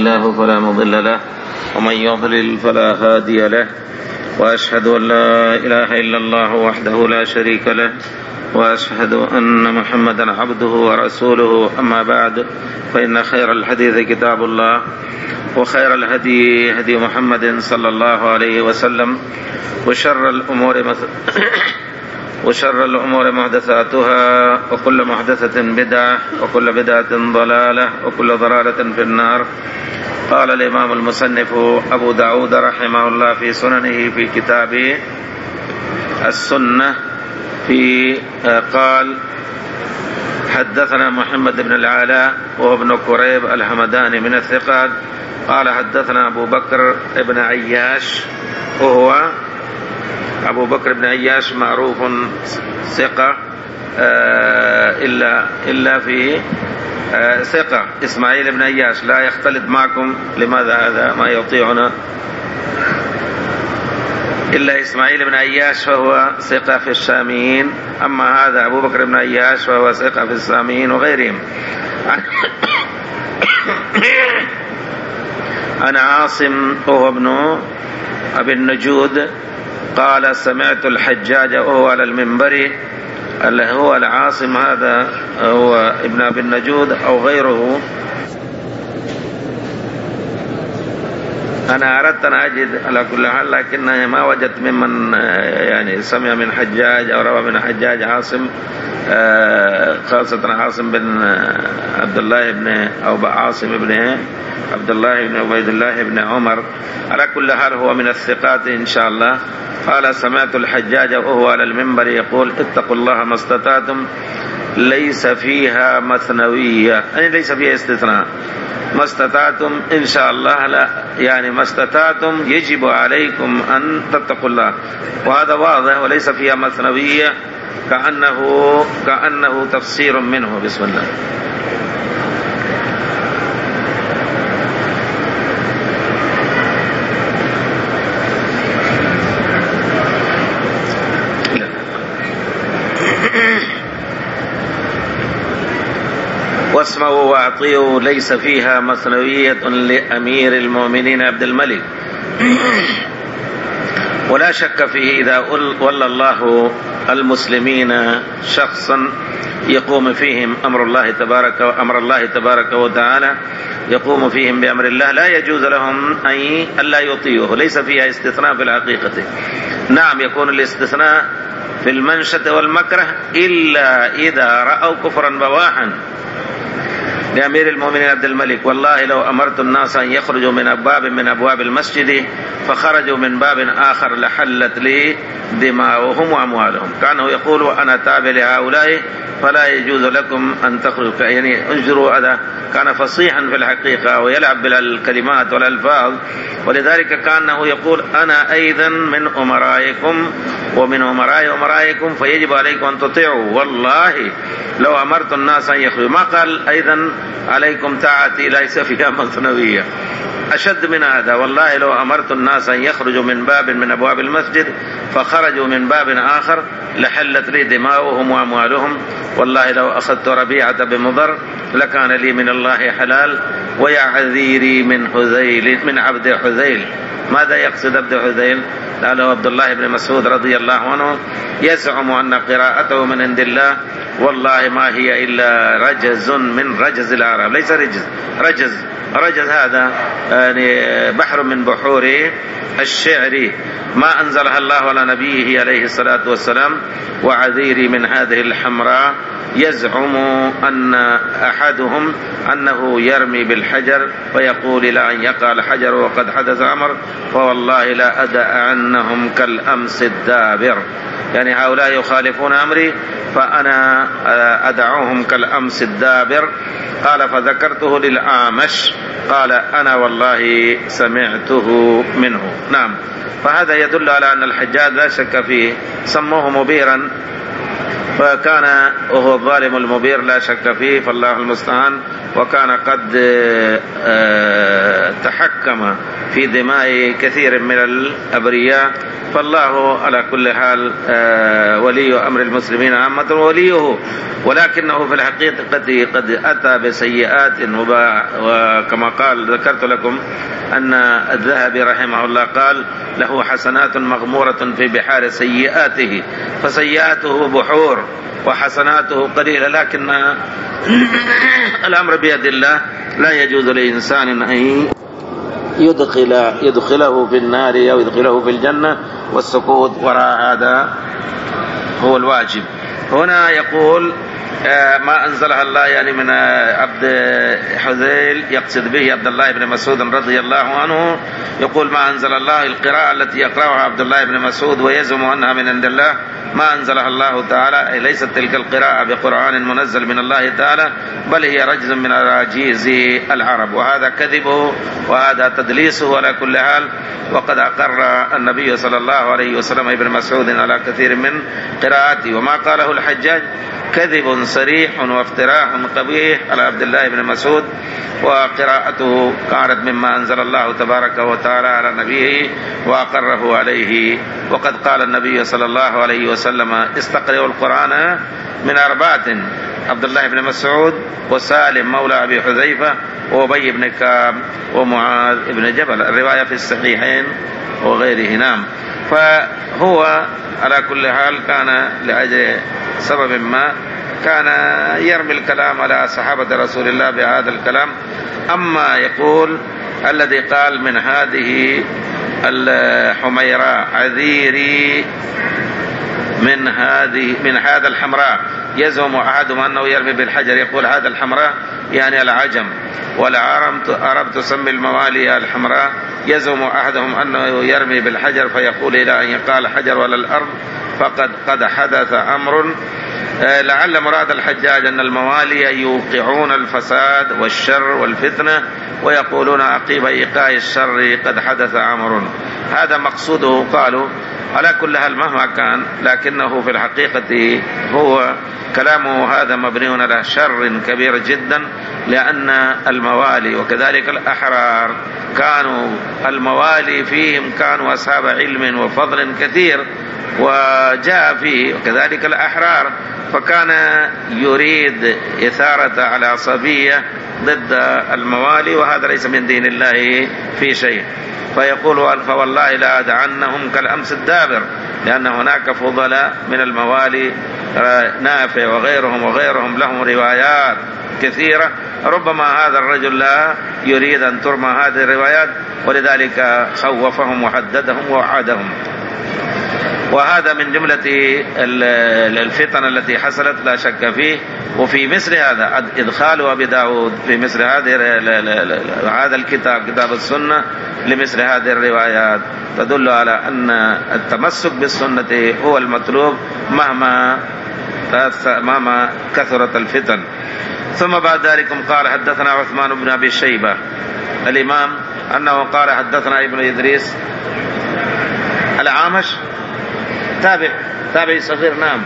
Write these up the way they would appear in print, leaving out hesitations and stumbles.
الله فلا مضل له ومن يضلل فلا هادي له وأشهد أن لا إله إلا الله وحده لا شريك له وأشهد أن محمدا عبده ورسوله. أما بعد، فإن خير الحديث كتاب الله وخير الهدي هدي محمد صلى الله عليه وسلم وشر الأمور محدثاتها وكل محدثة بدعة وكل بدعة ضلالة وكل ضلالة في النار. قال الإمام المصنف أبو داود رحمه الله في سننه في كتاب السنة قال: حدثنا محمد بن العلاء وهو ابن كريب الحمداني من الثقات قال: حدثنا أبو بكر بن عياش، وهو أبو بكر بن عياش معروف ثقة إلا في ثقة. إسماعيل بن عياش لا يختلط معكم، لماذا هذا ما يطيعنا؟ إلا إسماعيل بن عياش فهو ثقة في الشاميين، أما هذا أبو بكر بن عياش فهو ثقة في الشاميين وغيرهم. عن عاصم وهو ابن أبي النجود قال: سمعت الحجاج وهو على المنبر. اللي هو العاصم هذا هو ابن أبي النجود أو غيره. أنا أردت أن أجد على كل حال، لكن ما وجدت ممن يعني سمع من حجاج أو روى من حجاج عاصم، خاصة عاصم بن عبد الله بن أو عاصم بن عبد الله بن عبيد الله بن عمر. على كل حال هو من الثقات إن شاء الله. قال: سمعت الحجاج وهو على المنبر يقول: اتقوا الله ما استطعتم، ليس فيها مثنوية، يعني ليس فيها استثناء. ما استطعتم إن شاء الله، لا يعني ما استطعتم يجب عليكم أن تتقوا الله، وهذا واضح، وليس فيها مثنوية كأنه تفسير منه. بسم الله. واسمعوا واعطيوا ليس فيها مثنوية لأمير المؤمنين عبد الملك. ولا شك فيه إذا ولى الله المسلمين شخصا يقوم فيهم أمر الله تبارك وتعالى، يقوم فيهم بأمر الله، لا يجوز لهم أن لا يطيعوه. ليس فيها استثناء في الحقيقة. نعم، يكون الاستثناء في المنشة والمكره إلا إذا رأوا كفرا بواحا. لأمير المؤمنين عبد الملك: والله لو أمرت الناس أن يخرجوا من أبواب المسجد فخرجوا من باب آخر لحلت لي دماؤهم وأموالهم. كانوا يقولوا: أنا تابع لهؤلاء فلا يجوز لكم أن تخرجوا. يعني انظروا، هذا كان فصيحا في الحقيقة ويلعب بالكلمات والألفاظ، ولذلك كأنه يقول: أنا أيضا من أمرائكم ومن أمرائكم فيجب عليكم أن تطيعوا. والله لو أمرت الناس أن يخرجوا، ما قال أيضا عليكم طاعتي ليس فيها مثنوية. أشد من هذا: والله لو أمرت الناس أن يخرجوا من باب من أبواب المسجد فخرجوا من باب آخر لحلت لي دماؤهم وأموالهم. والله لو أخذت ربيعة بمضر لكان لي من الله حلال، ويعذيري من عبد حذيل. ماذا يقصد عبد حذيل؟ قاله عبد الله بن مسعود رضي الله عنه: يزعم أن قراءته من عند الله، والله ما هي إلا رجز من رجز العرب. ليس رجز هذا يعني بحر من بحور الشعر، ما أنزلها الله على نبيه عليه الصلاة والسلام. وعذيري من هذه الحمراء. يزعم أن أحدهم أنه يرمي بالحجر ويقول: إلى أن يقع الحجر وقد حدث أمر، فوالله لا أدعنهم كالأمس الدابر. يعني هؤلاء يخالفون أمري فأنا أدعوهم كالأمس الدابر. قال: فذكرته للأعمش قال: أنا والله سمعته منه. نعم، فهذا يدل على أن الحجاج لا شك فيه، سموه مبيرا فكان وهو الظالم المبير لا شك فيه، فالله المستعان. وكان قد تحكم في دماء كثير من الأبرياء فالله على كل حال ولي أمر المسلمين عامة وليه، ولكنه في الحقيقة قد أتى بسيئات، وكما قال ذكرت لكم أن الذهبي رحمه الله قال له حسنات مغمورة في بحار سيئاته، فسيئاته بحور وحسناته قليلة، لكن الأمر بيد الله، لا يجوز لإنسان أن يدخله في النار أو يدخله في الجنة، والسكوت وراء هذا هو الواجب. هنا يقول ما أنزلها الله، يعني من عبد حذيل يقصد به عبد الله بن مسعود رضي الله عنه، يقول ما أنزل الله، القراءة التي يقرأها عبد الله بن مسعود ويزعم أنها من عند الله ما أنزلها الله تعالى، ليست تلك القراءة بقرآن منزل من الله تعالى، بل هي رجز من أراجيز العرب، وهذا كذبه وهذا تدليسه على كل حال. وقد أقر النبي صلى الله عليه وسلم ابن مسعود على كثير من قراءاته، وما قاله الحجاج كذب صريح وافتراح قبيح على عبد الله بن مسعود، وقراءته كانت مما أنزل الله تبارك وتعالى على نبيه وأقره عليه. وقد قال النبي صلى الله عليه وسلم استقرئوا القرآن من أربعة: عبد الله بن مسعود، وسالم مولى أبي حذيفة، وأبي بن كعب، ومعاذ بن جبل، الرواية في الصحيحين وغيره. نعم. فهو على كل حال كان لأجل سبب ما كان يرمي الكلام على صحابة رسول الله بهذا الكلام. أما يقول الذي قال من هذه الحميراء عذيري من هذا الحمراء، يزعم أحدهم أنه يرمي بالحجر، يقول هذا الحمراء يعني العجم، والعرب تسمي الموالي الحمراء، يزعم أحدهم أنه يرمي بالحجر فيقول إلى أن يقع الحجر ولا الأرض قد حدث أمر. لعل مراد الحجاج أن الموالي يوقعون الفساد والشر والفتنة، ويقولون عقيب إيقاع الشر قد حدث أمر، هذا مقصوده. قالوا على كل حال مهما كان، لكنه في الحقيقة هو كلامه هذا مبني على شر كبير جدا، لأن الموالي وكذلك الأحرار كانوا الموالي فيهم كانوا أصحاب علم وفضل كثير، وجاء فيه وكذلك الأحرار، فكان يريد إثارة العصبية ضد الموالي، وهذا ليس من دين الله في شيء. فيقول فوالله لا أدعنهم كالأمس الدابر، لأن هناك فضلاء من الموالي، نافع وغيرهم لهم روايات كثيرة، ربما هذا الرجل لا يريد أن ترمى هذه الروايات، ولذلك خوفهم وحددهم ووعدهم. وهذا من جملة الفتن التي حصلت لا شك فيه. وفي مثل هذا إدخال أبي داود في مثل هذا الكتاب، كتاب السنة، لمثل هذه الروايات تدل على أن التمسك بالسنة هو المطلوب مهما كثرت الفتن. ثم بعد ذلك قال حدثنا عثمان بن أبي شيبة الإمام أنه قال حدثنا ابن إدريس العامش، تابعي صغير. نعم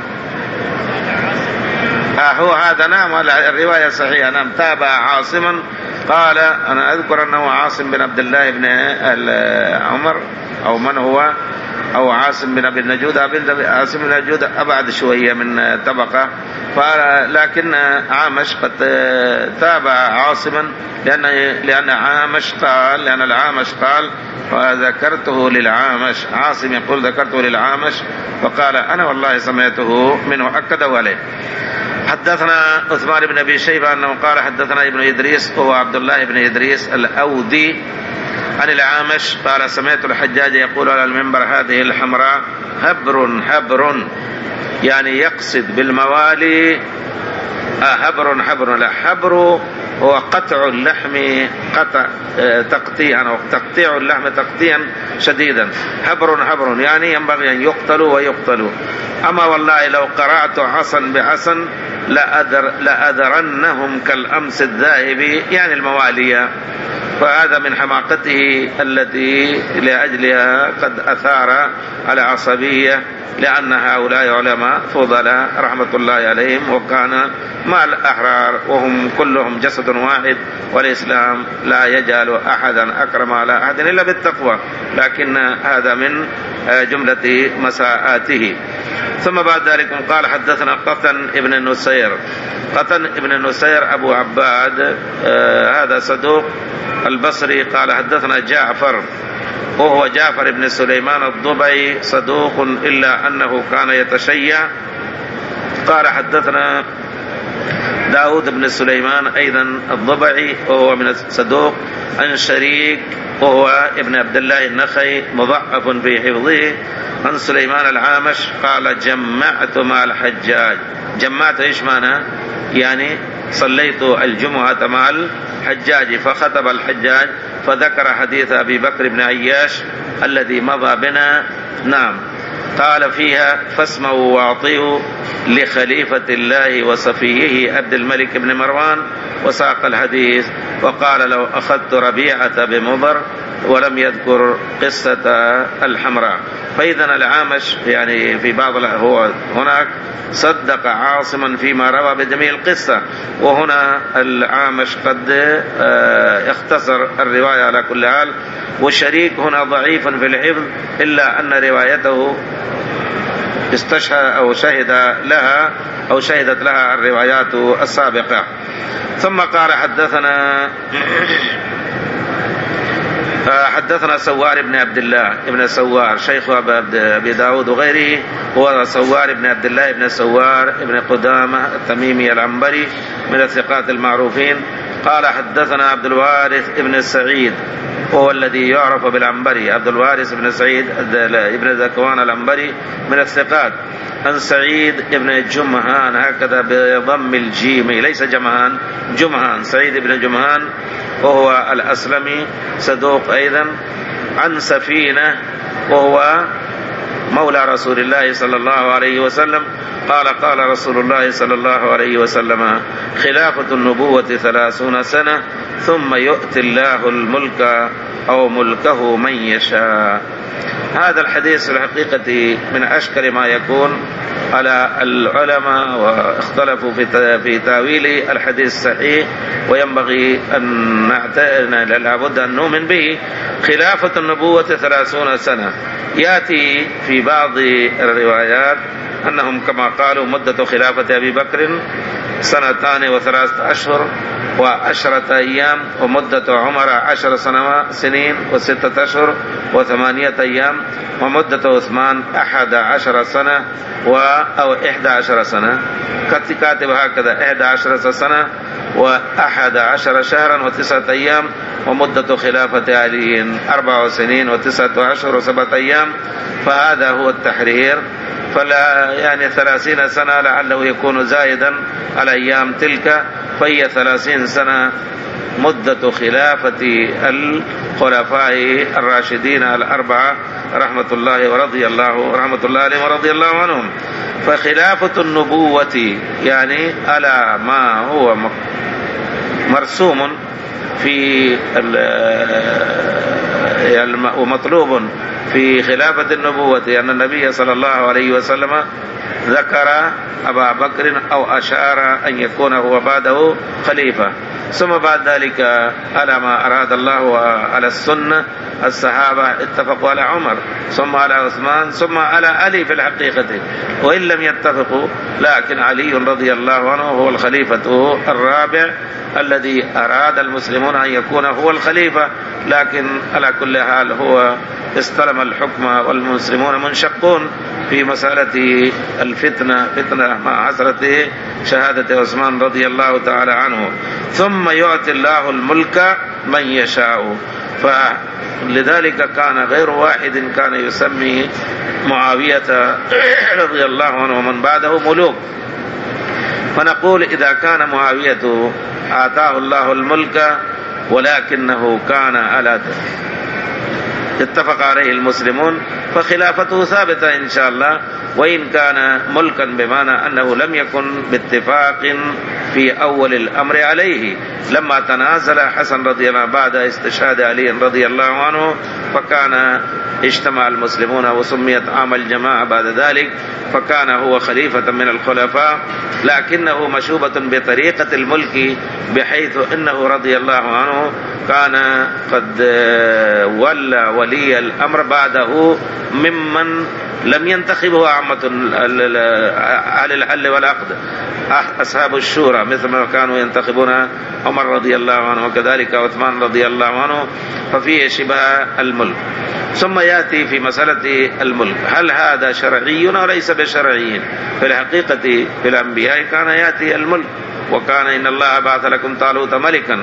هو هذا. نعم الرواية صحيحة. نعم تابع عاصما، قال أنا أذكر أنه عاصم بن عبد الله بن عمر أو من هو، أو عاصم بن أبي النجود. عاصم بن النجود أبعد شوية من طبقة، لكن عامش قد تابع عاصما، لأن العامش قال وذكرته للعامش، عاصم يقول ذكرته للعامش، فقال أنا والله سمعته منه، أكده عليه. حدثنا عثمان بن أبي شيبة أنه قال حدثنا ابن إدريس وهو عبد الله بن إدريس الأودي عن العامش قال سمعت الحجاج يقول على المنبر هذه الحمراء هبر، يعني يقصد بالموالي حبر هو قطع اللحم تقطيع اللحم تقطيعا شديدا. حبر يعني ينبغي أن يقتلوا ويقتلوا. أما والله لو قرأت عصا بعصا لأذرنهم كالأمس الذاهب، يعني الموالية. فهذا من حماقته التي لأجلها قد أثار العصبية، لأن هؤلاء علماء فضلاء رحمة الله عليهم، وكان مع الأحرار وهم كلهم جسد واحد، والإسلام لا يجعل أحدا أكرم على أحد إلا بالتقوى. لكن هذا من جملة مساءاته. ثم بعد ذلك قال حدثنا قطن ابن النسير. قطن ابن النسير أبو عباد هذا صدوق البصري. قال حدثنا جعفر وهو جعفر بن سليمان الضبعي صدوق إلا أنه كان يتشيع. قال حدثنا داود بن سليمان أيضا الضبعي وهو من الصدوق عن شريك وهو ابن عبد الله النخعي مضعف في حفظه عن سليمان العامش قال جمعت مع الحجاج. جمعت إيش معنى؟ يعني صليت الجمعة مع الحجاج فخطب الحجاج فذكر حديث أبي بكر بن عياش الذي مضى بنا. نعم. قال فيها فاسمعوا واعطيوا لخليفة الله وصفيه عبد الملك بن مروان وساق الحديث وقال لو أخذت ربيعة بمضر ولم يذكر قصة الحمراء. فإذا العامش يعني في بعض هو هناك صدق عاصما فيما روى بجميع القصة، وهنا العامش قد اختصر الرواية على كل حال. والشريك هنا ضعيف في الحفظ إلا أن روايته استشهد أو شهدت لها الروايات السابقة. ثم قال حدثنا سوار بن عبد الله ابن سوار شيخ أبي داود وغيره، هو سوار بن عبد الله ابن سوار ابن قدامة التميمي العنبري من الثقات المعروفين. قال حدثنا عبد الوارث ابن سعيد وهو الذي يعرف بالعنبري، عبد الوارث بن سعيد ابن ذكوان العنبري من الثقات، عن سعيد ابن جمهان هكذا بضم الجيم ليس جمهان، جمهان، سعيد ابن جمهان وهو الأسلمي صدوق أيضا، عن سفينة وهو مولى رسول الله صلى الله عليه وسلم قال قال رسول الله صلى الله عليه وسلم خلافة النبوة 30 سنة ثم يؤتي الله الملك أو ملكه من يشاء. هذا الحديث الحقيقة من أشكر ما يكون على العلماء، واختلفوا في تاويل الحديث الصحيح، وينبغي أن لابد أن نؤمن به. خلافة النبوة 30 سنة، يأتي في بعض الروايات أنهم كما قالوا مدة خلافة أبي بكر 2 و3 أشهر و10 أيام، ومدة عمر 10 سنين و6 أشهر و8 أيام، ومدة عثمان 11 سنة أو 11 سنة، كاتب هكذا 11 سنة و11 شهرا و9 أيام، ومدة خلافة علي 4 سنين و9 أشهر و7 أيام. فهذا هو التحرير. فلا يعني 30 سنة لعله يكون زائدا على أيام تلك، فهي 30 سنة مدة خلافة الخلفاء الراشدين الأربعة رحمة الله عليهم ورضي الله عنهم. فخلافة النبوة يعني على ما هو مرسوم في ومطلوب في خلافة النبوة أن النبي صلى الله عليه وسلم ذكر أبا بكر أو أشار أن يكون هو بعده خليفة، ثم بعد ذلك على ما أراد الله وعلى السنة الصحابة اتفقوا على عمر، ثم على عثمان، ثم على علي في الحقيقة، وإن لم يتفقوا لكن علي رضي الله عنه هو الخليفة الرابع الذي أراد المسلمون أن يكون هو الخليفة، لكن على كل حال هو استلم الحكم والمسلمون منشقون في مسألة الفتنة مع حسرة شهادة عثمان رضي الله تعالى عنه. ثم يعطي الله الملك من يشاء، فلذلك كان غير واحد كان يسمي معاوية رضي الله عنه ومن بعده ملوك. فنقول إذا كان معاوية آتاه الله الملك ولكنه كان على اتفق عليه المسلمون فخلافته ثابتة إن شاء الله، وإن كان ملكا بمعنى أنه لم يكن باتفاق في أول الأمر عليه. لما تنازل حسن رضي الله عنه بعد استشهاد علي رضي الله عنه فكان اجتمع المسلمون وسميت عام الجماعة بعد ذلك، فكان هو خليفة من الخلفاء، لكنه مشوبة بطريقة الملك بحيث أنه رضي الله عنه كان قد ولى ولي الأمر بعده ممن لم ينتخبه عامة أهل الحل والعقد، أصحاب الشورى، مثل ما كانوا ينتخبون عمر رضي الله عنه وكذلك عثمان رضي الله عنه، ففيه شبه الملك. ثم يأتي في مسألة الملك، هل هذا شرعي أو ليس بشرعي؟ في الحقيقة في الأنبياء كان يأتي الملك، وكان إن الله بعث لكم طالوت ملكا،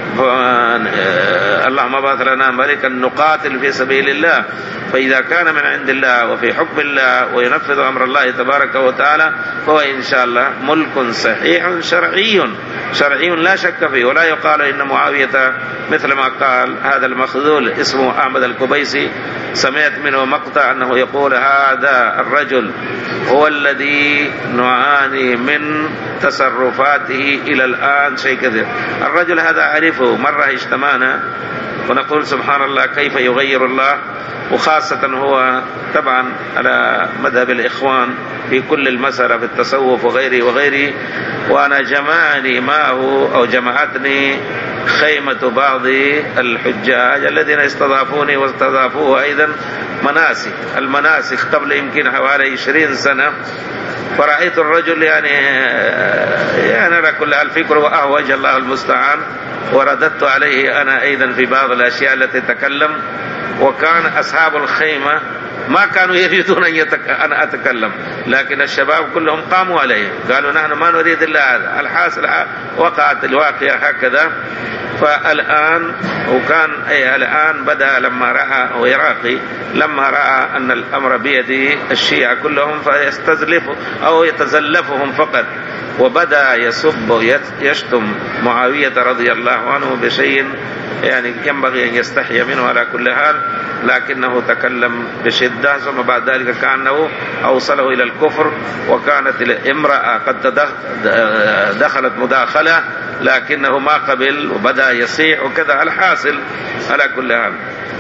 اللهم بعث لنا ملكا نقاتل في سبيل الله. فإذا كان من عند الله وفي حكم الله وينفذ أمر الله تبارك وتعالى فهو إن شاء الله ملك صحيح شرعي لا شك فيه. ولا يقال إن معاوية مثل ما قال هذا المخذول اسمه أحمد الكبيسي، سمعت منه مقطع أنه يقول هذا الرجل هو الذي نعاني من تصرفاته إلى الآن شيء كثير. الرجل هذا أعرفه، مرة اجتمعنا ونقول سبحان الله كيف يغير الله، وخاصة هو طبعا على مذهب الإخوان في كل المسألة في التصوف وغيره، وأنا جمعني معه أو جمعتني خيمة بعض الحجاج الذين استضافوني واستضافوه أيضا المناسك قبل يمكن حوالي 20 سنة. فرأيت الرجل يعني على كل الفكر وأهوج الله المستعان، ورددت عليه أنا أيضا في بعض الأشياء التي تكلم، وكان أصحاب الخيمة ما كانوا يريدون أن أتكلم، لكن الشباب كلهم قاموا عليه قالوا نحن ما نريد إلا هذا. الحاصل وقعت الواقعة هكذا. فالآن الآن بدأ لما رأى ويراقي لما رأى أن الأمر بيد الشيعة كلهم فيستزلفوا أو يتزلفهم فقط، وبدأ يسب ويشتم معاوية رضي الله عنه بشيء يعني ينبغي أن يستحي منه على كل حال، لكنه تكلم بشدة. ثم بعد ذلك كأنه أوصله إلى الكفر، وكانت الامرأة قد دخلت مداخلة لكنه ما قبل وبدأ يصيح وكذا. الحاصل على كل حال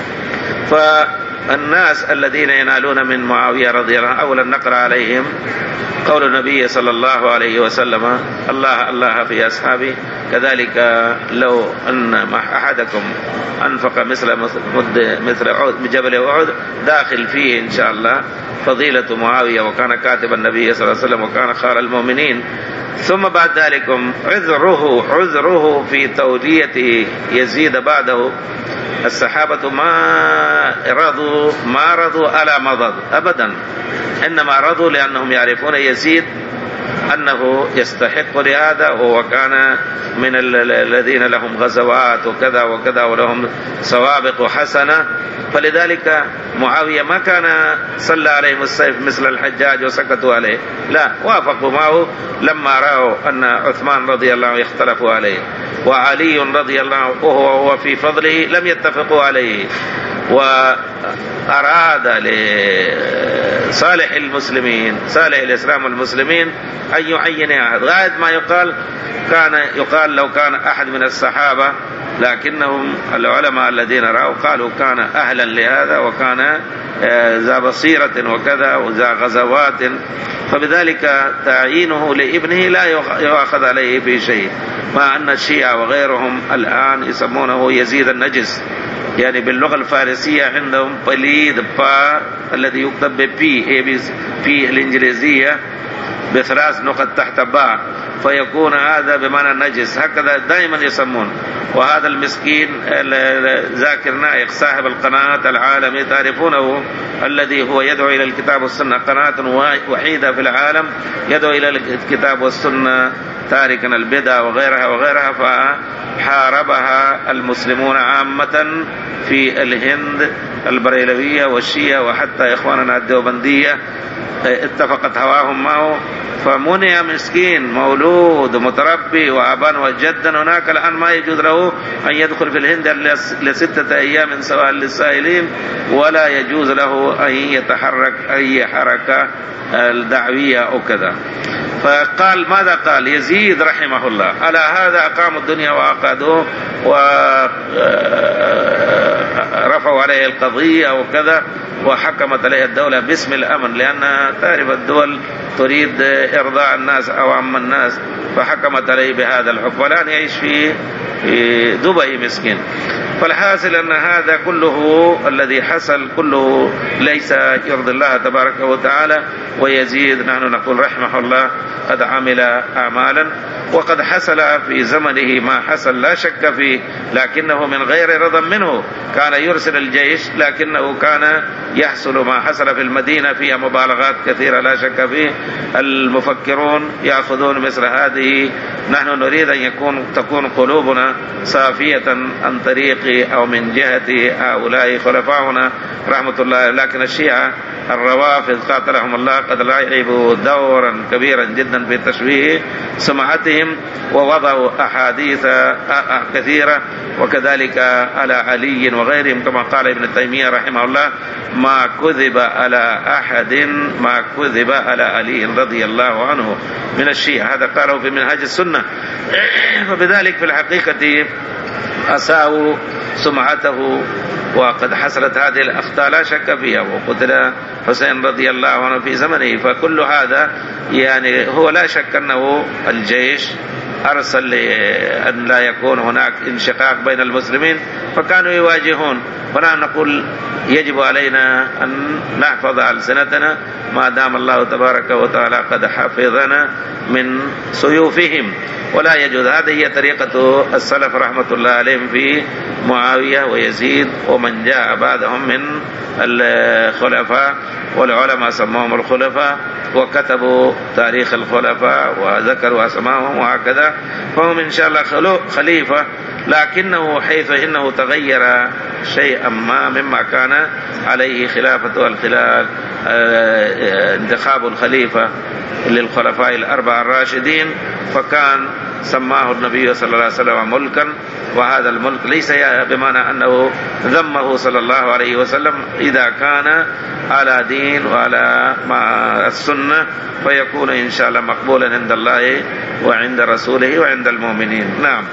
فالناس الذين ينالون من معاوية رضي الله عنه أولا نقرأ عليهم قول النبي صلى الله عليه وسلم الله الله في أصحابي، كذلك لو أن أحدكم أنفق مثل جبل أحد داخل فيه إن شاء الله فضيلة معاوية، وكان كاتب النبي صلى الله عليه وسلم وكان خال المؤمنين. ثم بعد ذلك عذره في تولية يزيد بعده. الصحابة ما رضوا على مضض أبدا، إنما رضوا لأنهم يعرفون يزيد أنه يستحق لهذا، وهو كان من الذين لهم غزوات وكذا وكذا ولهم سوابق حسنة. فلذلك معاوية ما كان صلى عليهم السيف مثل الحجاج وسكتوا عليه، لا، وافقوا معه لما رأوا أن عثمان رضي الله عنه يختلفوا عليه، وعلي رضي الله عنه وهو في فضله لم يتفقوا عليه. وأراد لصالح المسلمين صالح الإسلام والمسلمين أن يعين أحد، غاية ما يقال لو كان أحد من الصحابة، لكنهم العلماء الذين رأوا قالوا كان أهلا لهذا وكان ذا بصيرة وكذا وذا غزوات، فبذلك تعيينه لابنه لا يؤخذ عليه في شيء. مع أن الشيعة وغيرهم الآن يسمونه يزيد النجس، يعني باللغة الفارسية عندهم بليد الذي يكتب في الإنجليزية بثلاث نقط تحت باء، فيكون هذا بمعنى نجس، هكذا دائما يسمون. وهذا المسكين ذاكر نائق صاحب القناة العالمي تعرفونه، الذي هو يدعو إلى الكتاب والسنة، قناة وحيدة في العالم يدعو إلى الكتاب والسنة تاركا البدع وغيرها فحاربها المسلمون عامة في الهند البريلوية والشيعة وحتى إخواننا الديوبندية، اتفقت هواهم معه، فمنع مسكين مولود ومتربي وأبا وجدا هناك الآن ما يجوز له أن يدخل في الهند ل6 أيام سواء للسائلين، ولا يجوز له أن يتحرك أي حركة الدعوية أو كذا. فقال ماذا قال يزيد رحمه الله؟ على هذا أقاموا الدنيا وأقادوه ورفعوا عليه القضية وكذا، وحكمت عليه الدولة باسم الأمن، لأن تعرف الدول تريد إرضاء الناس أو عم الناس، فحكمت عليه بهذا الحكم، والآن يعيش في دبي مسكين. فالحاصل أن هذا كله الذي حصل كله ليس يرضي الله تبارك وتعالى. ويزيد نحن نقول رحمه الله قد عمل أعمالا، وقد حصل في زمنه ما حصل لا شك فيه، لكنه من غير رضا منه. كان يرسل الجيش، لكنه كان يحصل ما حصل في المدينة فيها مبالغات كثيرة لا شك فيه. المفكرون يأخذون مثل هذه. نحن نريد أن تكون قلوبنا صافية عن طريق أو من جهة هؤلاء خلفاؤنا رحمة الله. لكن الشيعة الروافض قاتلهم الله قد لعبوا دورا كبيرا جدا في تشويه سمعتهم، ووضعوا أحاديث كثيرة، وكذلك على علي وغيرهم، كما قال ابن تيمية رحمه الله ما كذب على أحد ما كذب على علي رضي الله عنه من الشيعة. هذا قاله في منهاج السنة. فبذلك في الحقيقة أساءوا سمعته، وقد حصلت هذه الأخطاء لا شك فيها، وقتل حسين رضي الله عنه في زمنه. فكل هذا يعني هو لا شك أنه الجيش أرسل لأن لا يكون هناك انشقاق بين المسلمين، فكانوا يواجهون. ونحن نقول يجب علينا أن نحفظ ألسنتنا ما دام الله تبارك وتعالى قد حفظنا من سيوفهم، ولا يجوز. هذه هي طريقة السلف رحمة الله عليهم في معاوية ويزيد ومن جاء بعدهم من الخلفاء، والعلماء سموهم الخلفاء وكتبوا تاريخ الخلفاء وذكروا أسماءهم وهكذا. فهم إن شاء الله خليفة، لكنه حيث إنه تغير شيئا ما مما كان عليه خلافة الخلال انتخاب الخليفة للخلفاء الأربعة الراشدين، فكان سماه النبي صلى الله عليه وسلم ملكا. وهذا الملك ليس بمعنى أنه ذمه صلى الله عليه وسلم، إذا كان على دين وعلى السنة فيكون إن شاء الله مقبولا عند الله وعند رسوله وعند المؤمنين. نعم.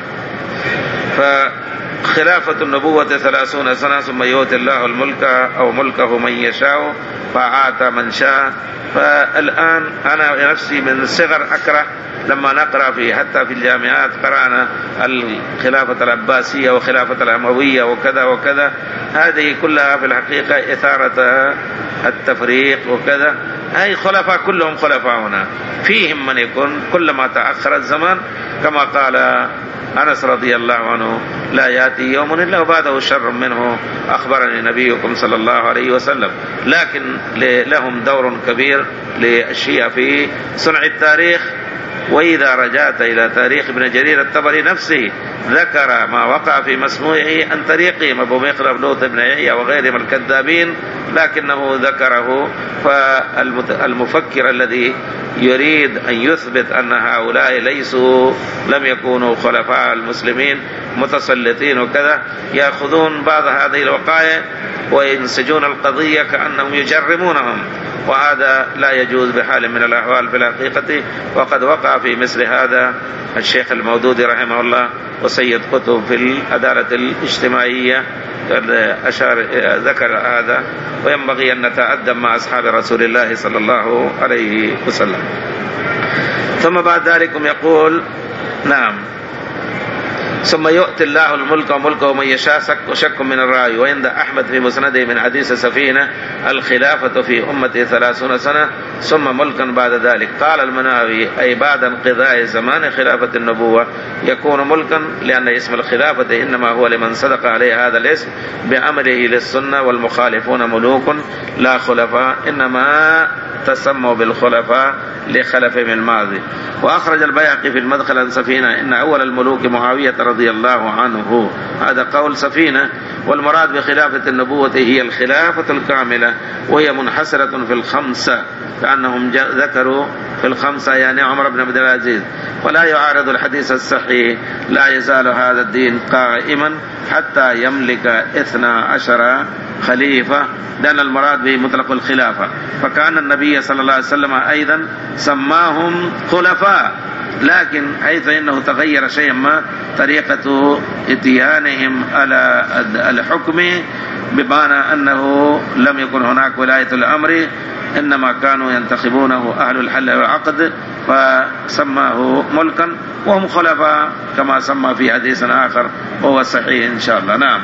فخلافة النبوة 30 سنة، ثم يؤتي الله الملك أو ملكه من يشاء فأعطى من شاء. فالآن أنا نفسي من الصغر أكره لما نقرأ حتى في الجامعات قرأنا الخلافة العباسية وخلافة الأموية وكذا وكذا. هذه كلها في الحقيقة إثارة التفريق وكذا. هاي خلفاء كلهم خلفاؤنا، فيهم من يكون كلما تأخر الزمان كما قال أنس رضي الله عنه لا يأتي يوم إلا وبعده شر منه أخبرني نبيكم صلى الله عليه وسلم. لكن لهم دور كبير للشيعة في صنع التاريخ. وإذا رجعت إلى تاريخ ابن جرير الطبري نفسه ذكر ما وقع في مسموعه عن طريقهم أبو مخلف لوط بن يحيى وغيرهم الكذابين، لكنه ذكره. فالمفكر الذي يريد أن يثبت أن هؤلاء لم يكونوا خلفاء المسلمين متسلطين وكذا، يأخذون بعض هذه الوقائع وينسجون القضية كأنهم يجرمونهم، وهذا لا يجوز بحال من الأحوال في الحقيقة. وقد وقع في مثل هذا الشيخ المودودي رحمه الله وسيد قطب في العدالة الاجتماعية ذكر هذا. وينبغي أن نتأدب مع أصحاب رسول الله صلى الله عليه وسلم. ثم بعد ذلك يقول نعم ثم يؤتي الله الملك وملكه من يشاء شك من الراوي. وعند أحمد في مسنده من حديث سفينة الخلافة في أمتي 30 سنة ثم ملكا بعد ذلك. قال المناوي أي بعد انقضاء زمان خلافة النبوة يكون ملكا، لأن اسم الخلافة إنما هو لمن صدق عليه هذا الاسم بأمره للسنة، والمخالفون ملوك لا خلفاء، إنما تسموا بالخلفاء لخلفهم الماضي. وأخرج البيهقي في المدخل عن سفينة إن أول الملوك معاوية رضي الله عنه. هذا قول سفينة. والمراد بخلافة النبوة هي الخلافة الكاملة، وهي منحصرة في 5 كأنهم ذكروا في الخمسة يعني عمر بن عبد العزيز. ولا يعارض الحديث الصحيح لا يزال هذا الدين قائما حتى يملك 12 خليفة، لأن المراد به مطلق الخلافة. فكان النبي صلى الله عليه وسلم أيضا سماهم خلفاء، لكن حيث إنه تغير شيئا ما طريقة اتيانهم على الحكم، بمعنى أنه لم يكن هناك ولاية الأمر، إنما كانوا ينتخبونه أهل الحل والعقد، فسماه ملكا وهم خلفاء كما سمى في حديث آخر وهو صحيح إن شاء الله. نعم.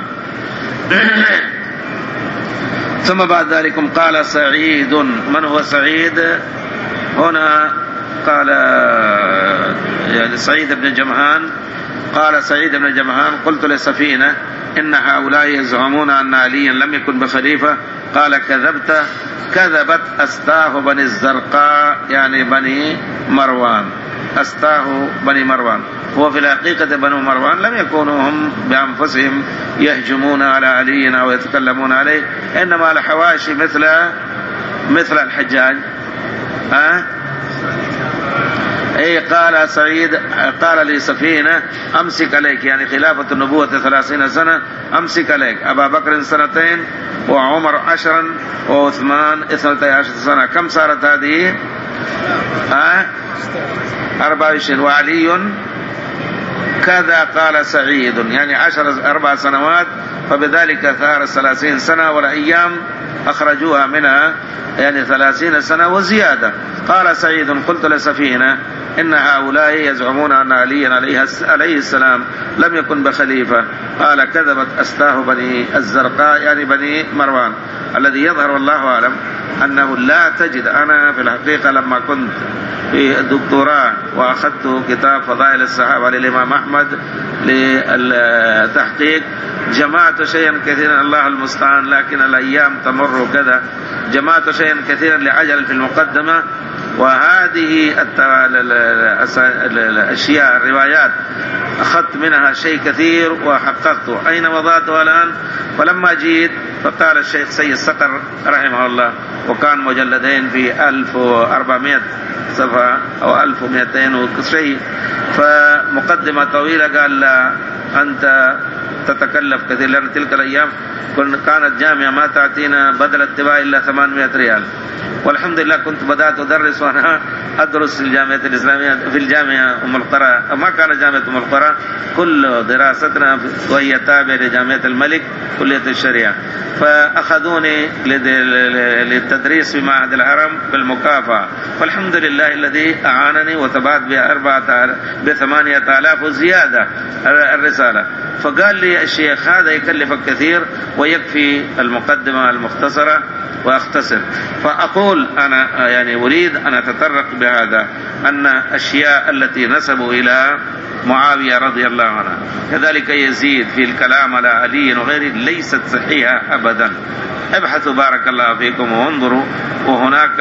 ثم بعد ذلك قال سعيد. من هو سعيد هنا؟ قال يعني سعيد بن جمهان. قال سعيد بن جمهان: قلت لسفينة إن هؤلاء يزعمون أن عليا لم يكن بخليفة. قال: كذبت أستاه بني الزرقاء، يعني بني مروان. أستاه بني مروان، هو في الحقيقة بنو مروان لم يكونوا هم بأنفسهم يهجمون على علي أو يتكلمون عليه، إنما الحواشي مثل الحجاج. أي قال سعيد قال لي سفينة: أمسك عليك، يعني خلافة النبوة 30 سنة، أمسك عليك أبا بكر 2 وعمر 10 وعثمان 12 سنة. كم صارت هذه؟ 24. وعلي كذا. قال سعيد يعني 4 سنوات، فبذلك ثار 30 سنة والأيام أخرجوها منها، يعني 30 سنة وزيادة. قال سعيد: قلت لسفينة إن هؤلاء يزعمون أن علي عليه السلام لم يكن بخليفة. قال: كذبت أستاه بني الزرقاء، يعني بني مروان. الذي يظهر والله أعلم أنه لا تجد. أنا في الحقيقة لما كنت في الدكتوراه وأخذت كتاب فضائل الصحابة للإمام أحمد للتحقيق، جمعت شيئا كثيرا، الله المستعان، لكن الأيام تمر كذا، جمعت شيئا كثيرا لعجل في المقدمة، وهذه الأشياء الروايات أخذت منها شيء كثير وحققته. أين وضعته الآن؟ فلما جيت فقال الشيخ سيد صقر رحمه الله، وكان مجلدين في 1400 صفحة أو 1200 وشيء، فمقدمة طويلة، قال: لا أنت تتكلف كثير، لأن تلك الأيام كانت جامعة ما تعطينا بدل الاتباع إلا 800 ريال، والحمد لله كنت بدأت أدرس وأنا أدرس في الجامعة الإسلامية في الجامعة أم القرى. ما كان جامعة أم القرى، كل دراستنا وهي تابعة لجامعة الملك كلية الشريعة، فأخذوني للتدريس في معهد الهرم بالمكافأة، والحمد لله الذي أعانني وتبعت ب8,000 وزيادة الرسالة. فقال لي الشيخ: هذا يكلفك كثير ويكفي المقدمة المختصرة وأختصر. فأقول أنا يعني أريد أن أتطرق بهذا أن أشياء التي نسبوا إلى معاوية رضي الله عنه، كذلك يزيد في الكلام على علي وغيره، ليست صحيحة أبدا. ابحثوا بارك الله فيكم وانظروا. وهناك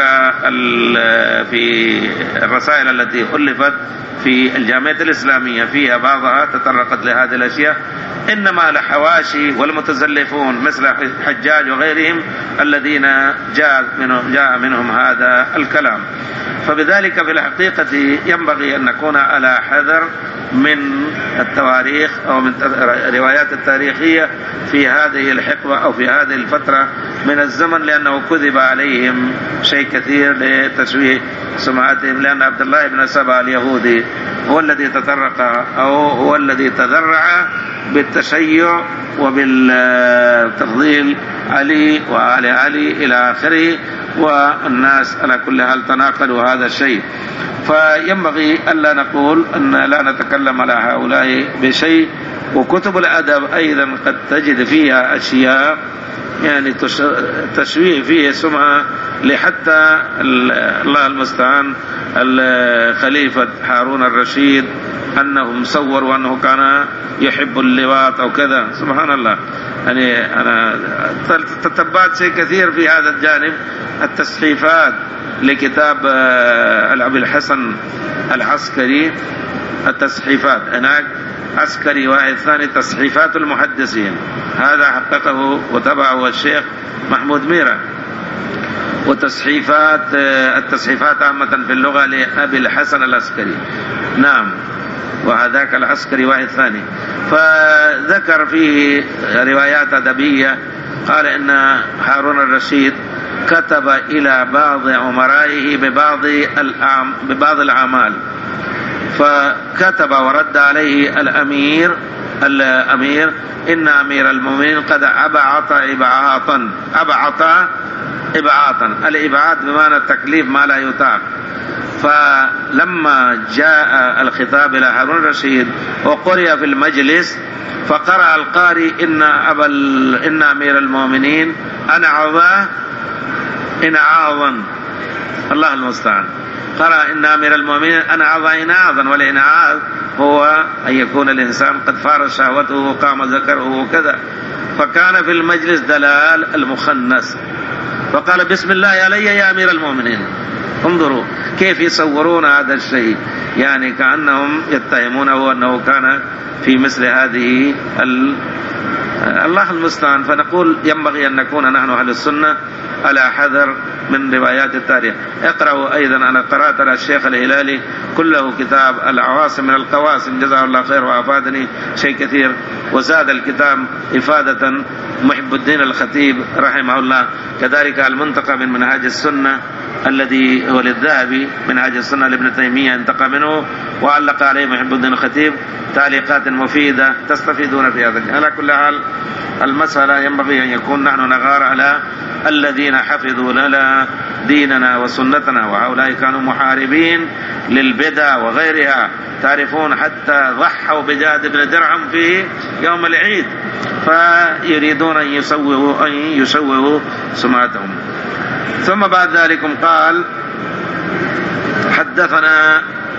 في الرسائل التي ألفت في الجامعة الإسلامية فيها بعضها تطرقت لهذه الأشياء، إنما الحواشي والمتزلفون مثل حجاج وغيرهم الذين جاء منهم هذا الكلام. فبذلك في الحقيقة ينبغي أن نكون على حذر من التواريخ أو من الروايات التاريخية في هذه الحقبة أو في هذه الفترة من الزمن، لأنه كذب عليهم شيء كثير لتشويه سمعتهم، لأن عبد الله بن سبأ اليهودي هو الذي تطرق أو هو الذي تذرع بالتشيع وبالتفضيل علي وآل علي إلى آخره، والناس على كل حال تناقلوا هذا الشيء. فينبغي ألا نقول أن لا نتكلم على هؤلاء بشيء. وكتب الأدب أيضا قد تجد فيها أشياء يعني تشويه فيه سمعة لحتى الله المستعان الخليفة هارون الرشيد أنه مصور وأنه كان يحب اللواط أو كذا. سبحان الله، يعني أنا تتبعت شيء كثير في هذا الجانب. التصحيفات لكتاب أبي الحسن العسكري، التصحيفات هناك عسكري واحد ثاني تصحيفات المحدثين، هذا حققه وتبعه الشيخ محمود ميرا. وتصحيفات التصحيفات عامة في اللغة لأبي الحسن العسكري. نعم، وهذاك العسكري واحد ثاني. فذكر فيه روايات أدبية، قال إن هارون الرشيد كتب إلى بعض أمرائه ببعض الأعمال، فكتب ورد عليه الأمير إن أمير المؤمنين قد أبعط إبعاطا. الإبعاط بمعنى التكليف ما لا يطاق. فلما جاء الخطاب إلى هارون الرشيد وقرئ في المجلس، فقرأ القارئ إن أمير المؤمنين إنعاظا، الله المستعان، قرأ إن أمير المؤمنين أنعظ إنعاظا، والإنعاظ هو أن يكون الإنسان قد فارغ شهوته وقام ذكره وكذا. فكان في المجلس دلال المخنث، فقال بسم الله علي يا أمير المؤمنين. انظروا كيف يصورون هذا الشيء، يعني كأنهم يتهمونه أنه كان في مثل هذه الله المستعان. فنقول ينبغي أن نكون نحن أهل السنة على حذر من روايات التاريخ. اقرأوا أيضا، أنا قرأت على الشيخ الهلالي كله كتاب العواصم من القواسم، جزاه الله خير وأفادني شيء كثير، وزاد الكتاب إفادة محب الدين الخطيب رحمه الله. كذلك المنتقى من منهاج السنة الذي هو للذهبي، منهاج السنة لابن تيمية انتقى منه وعلق عليه محب الدين الخطيب تعليقات مفيدة تستفيدون في هذا. على كل حال المسألة ينبغي أن يكون نحن نغار على الذين حفظوا لنا ديننا وسنتنا، وهؤلاء كانوا محاربين للبدع وغيرها. تعرفون حتى ضحوا بجاد بن درهم في يوم العيد، فيريدون أن يسوّوا سمعتهم. ثم بعد ذلك قال حدثنا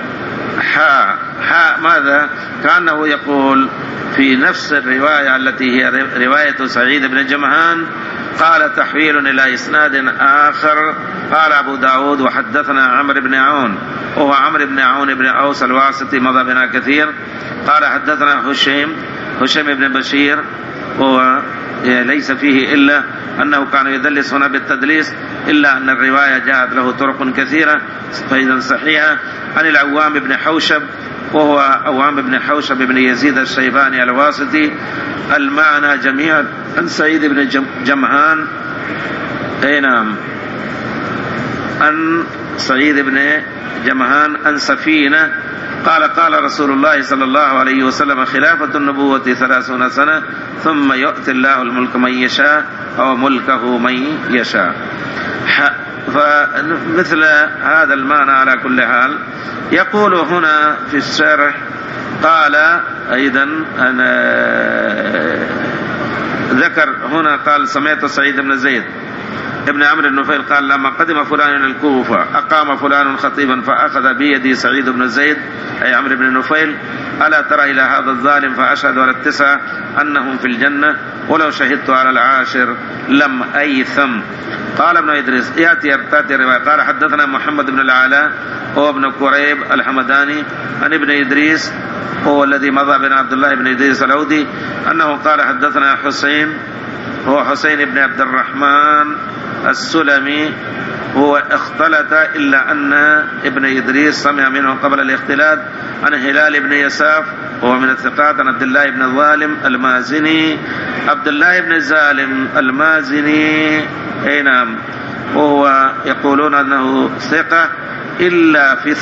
ماذا؟ كأنه يقول في نفس الرواية التي هي رواية سعيد بن جمهان، قال تحويل إلى إسناد آخر. قال أبو داود وحدثنا عمرو بن عون، وهو عمرو بن عون بن أوس الواسطي، مضى بنا كثير. قال حدثنا هشيم بن بشير، وهو ليس فيه إلا أنه كان يدلس هنا بالتدليس، إلا أن الرواية جاءت له طرق كثيرة فإذا صحيحة. عن العوام بن حوشب، وهو عوام بن حوشب بن يزيد الشيباني الواسطي، المعنى جميعا عن سعيد بن جمهان. نعم، عن سعيد بن جمهان عن سفينة قال قال رسول الله صلى الله عليه وسلم خلافة النبوة 30 سنة ثم يؤتي الله الملك من يشاء أو ملكه من يشاء. فمثل هذا المعنى على كل حال. يقول هنا في الشرح، قال أيضا ذكر هنا، قال سمعت سعيد بن زيد ابن عمرو النفيل قال لما قدم فلان إلى الكوفة أقام فلان خطيبا فأخذ بيدي سعيد بن زيد أي عمرو بن النفيل، ألا ترى إلى هذا الظالم فأشهد على 9 أنهم في الجنة ولو شهدت على 10 لم أيثم. قال ابن إدريس يأتي رواية. قال حدثنا محمد بن العلاء هو ابن كريب الحمداني عن ابن إدريس هو الذي مضى بن عبد الله بن إدريس العودي أنه قال حدثنا حسين هو حسين بن عبد الرحمن السلمي، هو اختلط إلا أن ابن إدريس سمع منه قبل الاختلاط عن هلال بن يساف وهو من الثقات عن عبد الله بن الظالم المازني. عبد الله بن الظالم المازني أي نعم، وهو يقولون أنه ثقة إلا في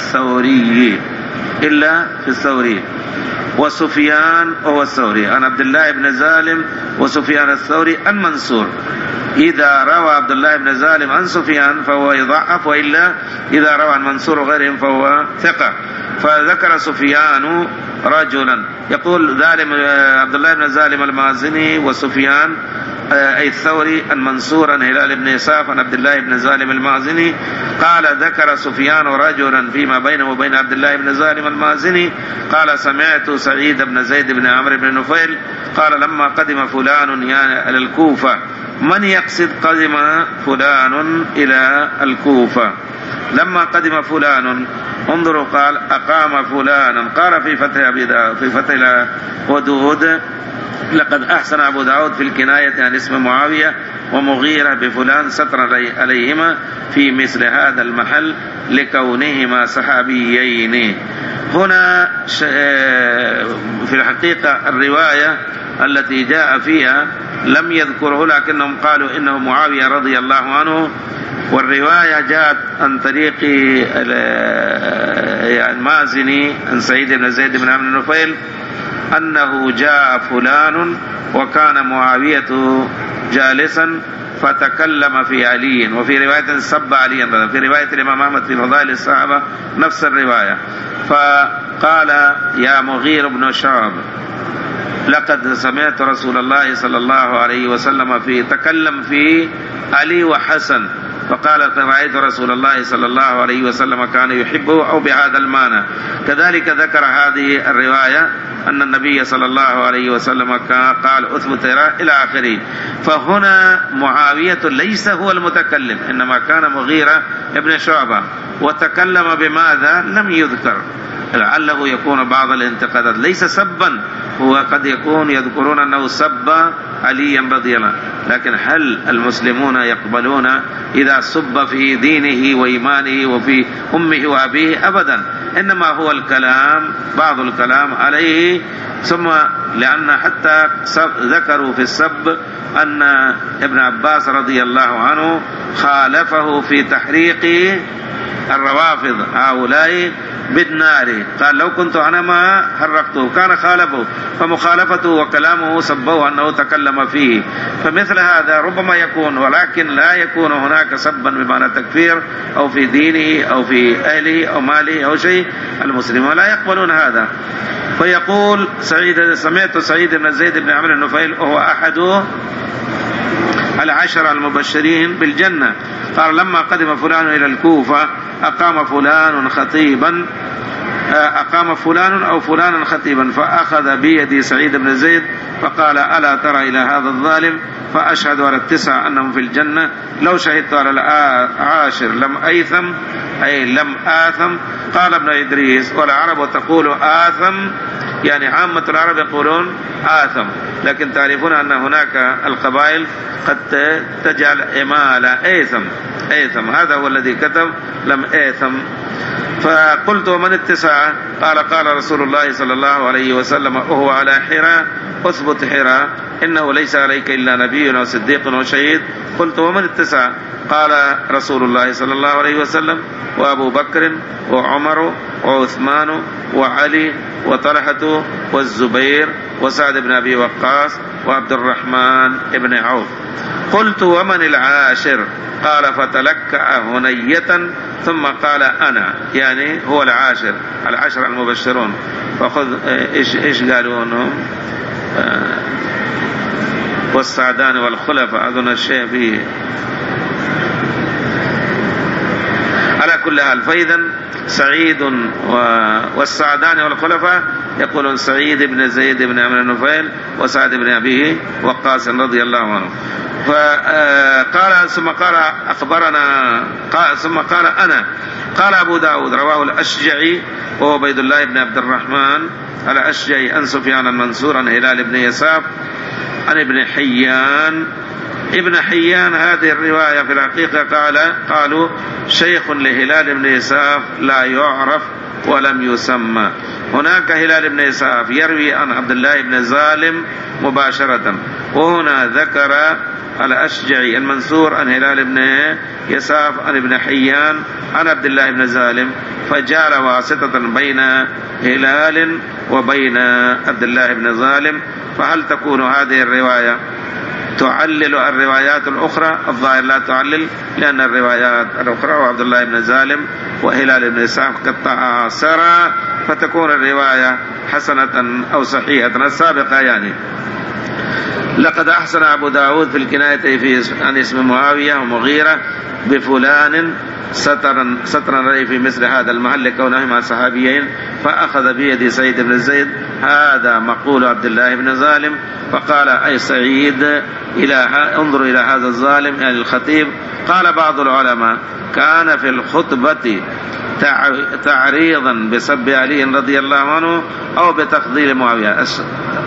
الثوري وسفيان وهو الثوري عن عبد الله بن زالم وسفيان الثوري عن منصور. إذا روى عبد الله بن زالم عن سفيان فهو يضعف، وإلا إذا روى عن منصور وغيرهم فهو ثقة. فذكر سفيان رجلا، يقول ظالم عبد الله بن زالم المازني وسفيان أي الثوري عن منصور عن هلال بن يساف عن عبد الله بن زالم المازني. قال ذكر سفيان رجلا فيما بينه وبين عبد الله بن زالم المازني قال سمعت سعيد بن زيد بن عمرو بن نفيل قال لما قدم فلان إلى الكوفة. من يقصد قدم فلان إلى الكوفة؟ لما قدم فلان، انظروا قال أقام فلانا، قال في فتح أبي داود في فتح ودود لقد أحسن أبو داود في الكناية عن اسم معاوية ومغيرة بفلان سترا عليهما في مثل هذا المحل لكونهما صحابيين. هنا في الحقيقة الرواية التي جاء فيها لم يذكره، لكنهم قالوا إنه معاوية رضي الله عنه، والرواية جاءت عن طريق المازني عن سعيد بن زيد بن عمرو بن نفيل أنه جاء فلان وكان معاوية جالسا فتكلم في علي، وفي رواية سب عليا، في رواية الإمام أحمد في فضائل الصحابة نفس الرواية، فقال يا مغير بن شعب لقد سمعت رسول الله صلى الله عليه وسلم تكلم في علي وحسن، فقال رأيت رسول الله صلى الله عليه وسلم كان يحبه أو بهذا المعنى. كذلك ذكر هذه الرواية أن النبي صلى الله عليه وسلم قال أثبت إلى آخره. فهنا معاوية ليس هو المتكلم، إنما كان مغيرة ابن شعبة، وتكلم بماذا لم يذكر، لعله يكون بعض الانتقادات ليس سبا، هو قد يكون يذكرون أنه سب عليا رضي الله، لكن هل المسلمون يقبلون إذا سب في دينه وإيمانه وفي أمه وأبيه؟ أبدا، إنما هو الكلام بعض الكلام عليه. ثم لأن حتى ذكروا في السب أن ابن عباس رضي الله عنه خالفه في تحريق الروافض هؤلاء بالنار، قال لو كنت أنا ما حرقته، كان خالفه، فمخالفته وكلامه سبوه أنه تكلم فيه. فمثل هذا ربما يكون، ولكن لا يكون هناك سبا بمعنى تكفير أو في دينه أو في أهله أو ماله أو شيء، المسلمون لا يقبلون هذا. فيقول سمعت سعيد بن زيد بن عمرو بن نفيل وهو أحد العشر المبشرين بالجنة، قال لما قدم فلان إلى الكوفة أقام فلان أو فلانا خطيبا، فأخذ بيد سعيد بن زيد فقال ألا ترى إلى هذا الظالم، فأشهد على التسعة أنهم في الجنة، لو شهدت على العاشر لم أيثم أي لم آثم. قال ابن إدريس والعرب تقول آثم، يعني عامة العرب يقولون آثم، لكن تعرفون أن هناك القبائل قد تجعل إمالة أيثم، هذا هو الذي كتب لم آثم. فقلت ومن التسعة؟ قال رسول الله صلى الله عليه وسلم وهو على حراء أثبت حراء إنه ليس عليك إلا نبي وصديق وشهيد. قلت ومن التسعة؟ قال رسول الله صلى الله عليه وسلم وأبو بكر وعمر وعثمان وعلي وطلحة والزبير وسعد بن أبي وقاص وعبد الرحمن بن عوف. قلت ومن العاشر؟ قال فتلكأ هنية ثم قال أنا، يعني هو العاشر المبشرون. فخذ إيش قالوا أنهم والسعدان والخلفاء، أظن الشيء فيه على كل حال. فإذا سعيد والسعدان والخلفاء يقولون سعيد بن زيد بن عمرو بن نفيل وسعد بن أبي وقاص رضي الله عنه. فقال ثم قال أخبرنا ثم قال أنا. قال أبو داود رواه الأشجعي وهو عبيد الله بن عبد الرحمن الأشجعي عن سفيان المنصور عن هلال بن يساف عن ابن حيان. هذه الرواية في الحقيقة قالوا شيخ لهلال بن يساف لا يعرف ولم يسمى. هناك هلال بن يساف يروي عن عبد الله بن زالم مباشرة، وهنا ذكر الأشجعي المنصور عن هلال بن يساف عن ابن حيان عن عبد الله بن زالم، فجعل واسطة بين هلال وبين عبد الله بن زالم. فهل تكون هذه الرواية تعلل الروايات الأخرى؟ الظاهر لا تعلل، لأن الروايات الأخرى وعبد الله بن زالم وهلال بن يساف قد تعاصرا، فتكون الرواية حسنة أو صحيحة السابقة. يعني لقد أحسن أبو داود في الكناية عن اسم معاوية ومغيرة بفلان سترا رأي في مثل هذا المحل كونهما صحابيين، فأخذ بيد سعيد بن زيد، هذا مقول عبد الله بن زالم. فقال أي سعيد انظر إلى هذا الظالم يعني الخطيب. قال بعض العلماء كان في الخطبة تعريضا بسب علي رضي الله عنه أو بتفضيل معاوية.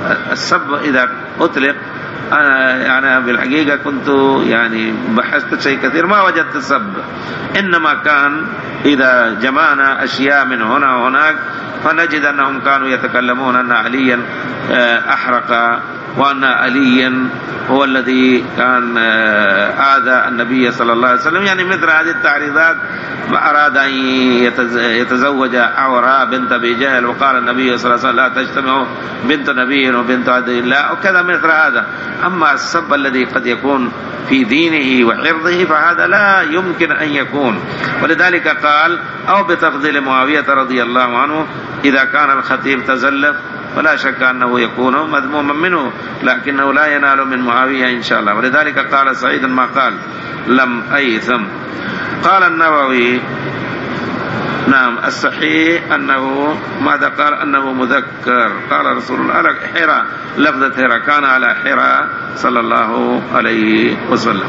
السب إذا أطلق، أنا بالحقيقة كنت يعني بحثت شيء كثير ما وجدت السب، إنما كان إذا جمعنا أشياء من هنا وهناك فنجد أنهم كانوا يتكلمون أن عليا أحرق، وأن عليا هو الذي كان آذى النبي صلى الله عليه وسلم، يعني مثل هذه التعريضات. أراد أن يتزوج عوراء بنت أبي جهل، وقال النبي صلى الله عليه وسلم لا تجتمع بنت نبي وبنت عدو الله، وكذا مثل هذا. أما السب الذي قد يكون في دينه وعرضه فهذا لا يمكن أن يكون، ولذلك قال أو بتفضيل معاوية رضي الله عنه إذا كان الخطيب تزلف فلا شك أنه يكون مذموما منه، لكنه لا ينال من معاوية إن شاء الله. ولذلك قال سعيد ما قال لم أيثم. قال النووي نعم الصحيح أنه ماذا قال؟ أنه مذكر. قال رسول الله حراء، لفظة حراء كان على حراء صلى الله عليه وسلم.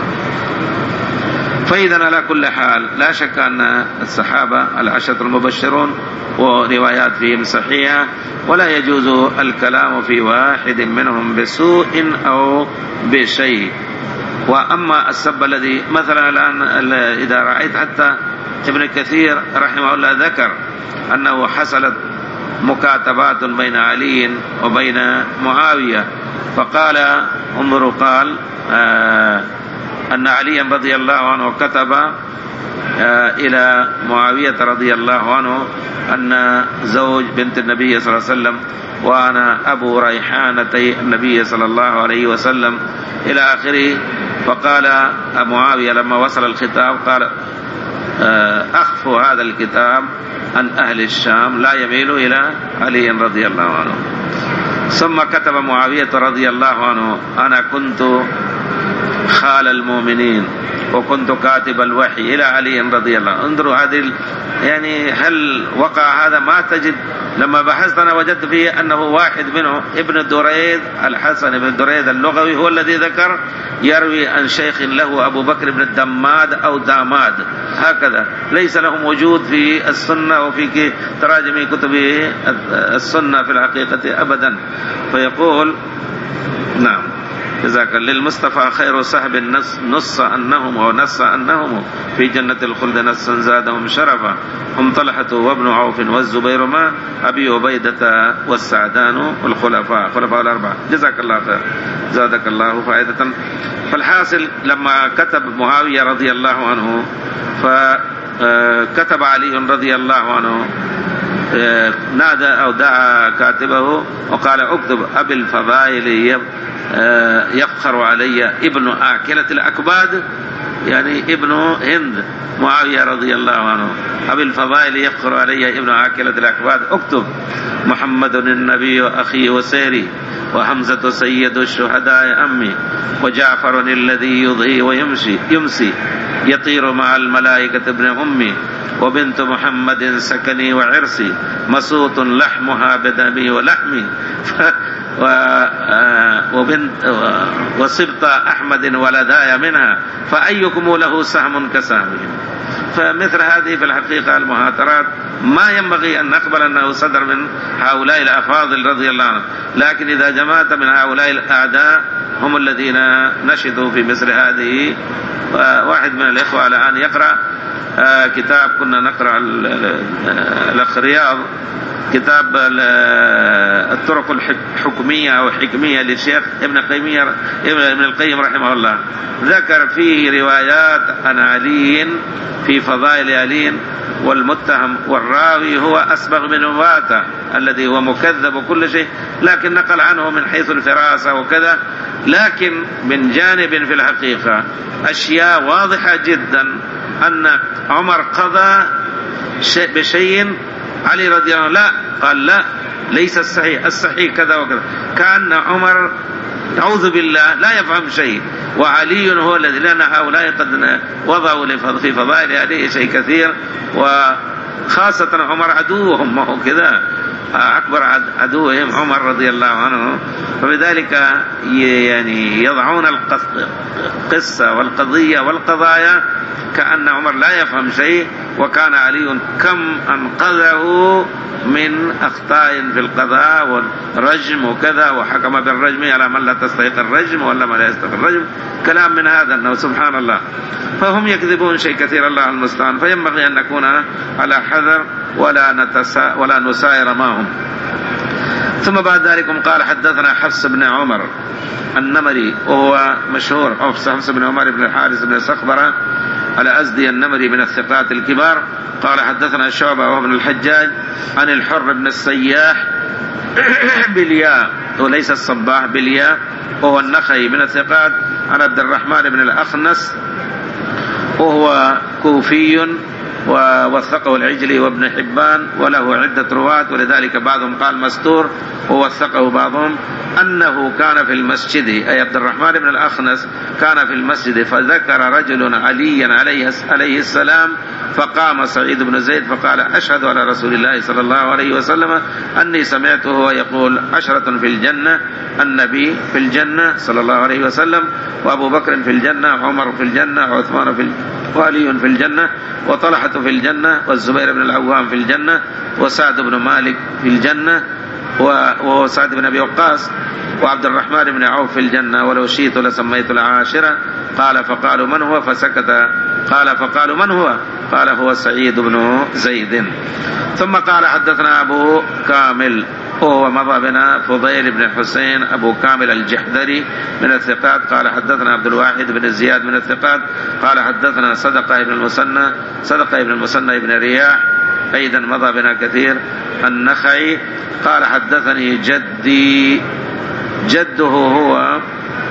فإذا على كل حال لا شك أن الصحابة العشرة المبشرون وروايات فيهم صحيحة، ولا يجوز الكلام في واحد منهم بسوء أو بشيء. وأما السب الذي مثلا الآن إذا رأيت حتى ابن كثير رحمه الله ذكر أنه حصلت مكاتبات بين علي وبين معاوية، فقال انظروا قال أن علي رضي الله عنه كتب إلى معاوية رضي الله عنه أن زوج بنت النبي صلى الله عليه وسلم وأنا أبو ريحانتي النبي صلى الله عليه وسلم إلى آخره. فقال معاوية لما وصل الخطاب قال أخفوا هذا الكتاب عن أهل الشام لا يميل إلى علي رضي الله عنه. ثم كتب معاوية رضي الله عنه أنا كنت خال المؤمنين وكنت كاتب الوحي إلى علي رضي الله عنه. انظروا هذه يعني هل وقع هذا؟ ما تجد. لما بحثت أنا وجدت فيه أنه واحد منه ابن دريد الحسن بن دريد اللغوي هو الذي ذكر يروي عن شيخ له أبو بكر بن الدماد أو داماد، هكذا ليس لهم وجود في السنة وفي تراجم كتب السنة في الحقيقة أبدا. فيقول نعم جزاك للمصطفى خير صحب نص أنهم في جنة الخلد نصا زادهم شرفا هم طلحة وابن عوف والزبير ما أبي عبيدة والسعدان والخلفاء الأربعة. جزاك الله خير زادك الله فائدة. فالحاصل لما كتب معاوية رضي الله عنه فكتب علي رضي الله عنه نادى أو دعا كاتبه وقال اكتب أبي الفضائل يفخر علي ابن آكلة الأكباد، يعني ابن هند معاوية رضي الله عنه أبي الفضائل يفخر علي ابن آكلة الأكباد. اكتب محمد النبي أخي وسيري وحمزة سيد الشهداء أمي وجعفر الذي يضحي ويمسي يطير مع الملائكة ابن أمي وبنت محمد سكني وعرسي مسوط لحمها بدمي ولحمي وصبط أحمد ولداي منها فأيكم له سهم كسهمهم. فمثل هذه في الحقيقة المهاترات ما ينبغي أن نقبل أنه صدر من هؤلاء الأفاضل رضي الله عنهم، لكن إذا جمعت من هؤلاء الأعداء هم الذين نشدوا في مثل هذه. واحد من الإخوة الآن يقرأ كتاب كنا نقرأ الأخ رياض كتاب الطرق الحكمية أو حكمية للشيخ ابن القيم رحمه الله، ذكر فيه روايات عن علي في فضائل علي والمتهم والراوي هو أسبغ من رواته الذي هو مكذب وكل شيء، لكن نقل عنه من حيث الفراسة وكذا. لكن من جانب في الحقيقة أشياء واضحة جدا أن عمر قضى بشيء علي رضي الله عنه لا، قال لا ليس الصحيح كذا وكذا. كان عمر أعوذ بالله لا يفهم شيء، وعلي هو الذي، لأن هؤلاء قد وضعوا في فضائل علي شيء كثير، وخاصة عمر عدوهم وهو كذا أكبر عدوهم عمر رضي الله عنه. فبذلك يعني يضعون القصة والقضية والقضايا كأن عمر لا يفهم شيء، وكان علي كم أنقذه من أخطاء في القضاء والرجم وكذا، وحكم بالرجم على من لا تستحق الرجم ولا من لا يستحق الرجم، كلام من هذا أنه سبحان الله. فهم يكذبون شيء كثير، الله المستعان. فينبغي أن نكون على حذر ولا نسائر معهم. ثم بعد ذلك قال حدثنا حفص بن عمر النمري، وهو مشهور حفص بن عمر بن الحارث بن صخبرة الأزدي النمري من الثقات الكبار. قال حدثنا شعبة وابن الحجاج عن الحر بن السياح بالياء وليس الصباح بالياء، وهو النخعي من الثقات، عن عبد الرحمن بن الأخنس وهو كوفي ووثقه العجلي وابن حبان وله عدة رواة، ولذلك بعضهم قال مستور ووثقه بعضهم، أنه كان في المسجد، أي عبد الرحمن بن الأخنس كان في المسجد فذكر رجل عليا عليه السلام، فقام سعيد بن زيد فقال أشهد على رسول الله صلى الله عليه وسلم أني سمعته يقول 10 في الجنة، النبي في الجنة صلى الله عليه وسلم، وأبو بكر في الجنة، عمر في الجنة، عثمان وعلي في الجنة، وطلحة في الجنة، والزبير بن العوام في الجنة، وسعد بن مالك في الجنة، وهو سعد بن أبي وقاص، وعبد الرحمن بن عوف في الجنة، ولو شئت لسميت العاشرة. قال فقالوا من هو؟ فسكت. قال فقالوا من هو؟ قال هو سعيد بن زيد. ثم قال حدثنا أبو كامل، وهو مضى بنا فضيل بن حسين أبو كامل الجحدري من الثقات. قال حدثنا عبد الواحد بن زياد من الثقات. قال حدثنا صدقة بن المثنى بن رياح أيضا مضى بنا كثير النخعي. قال حدثني جدي، جده هو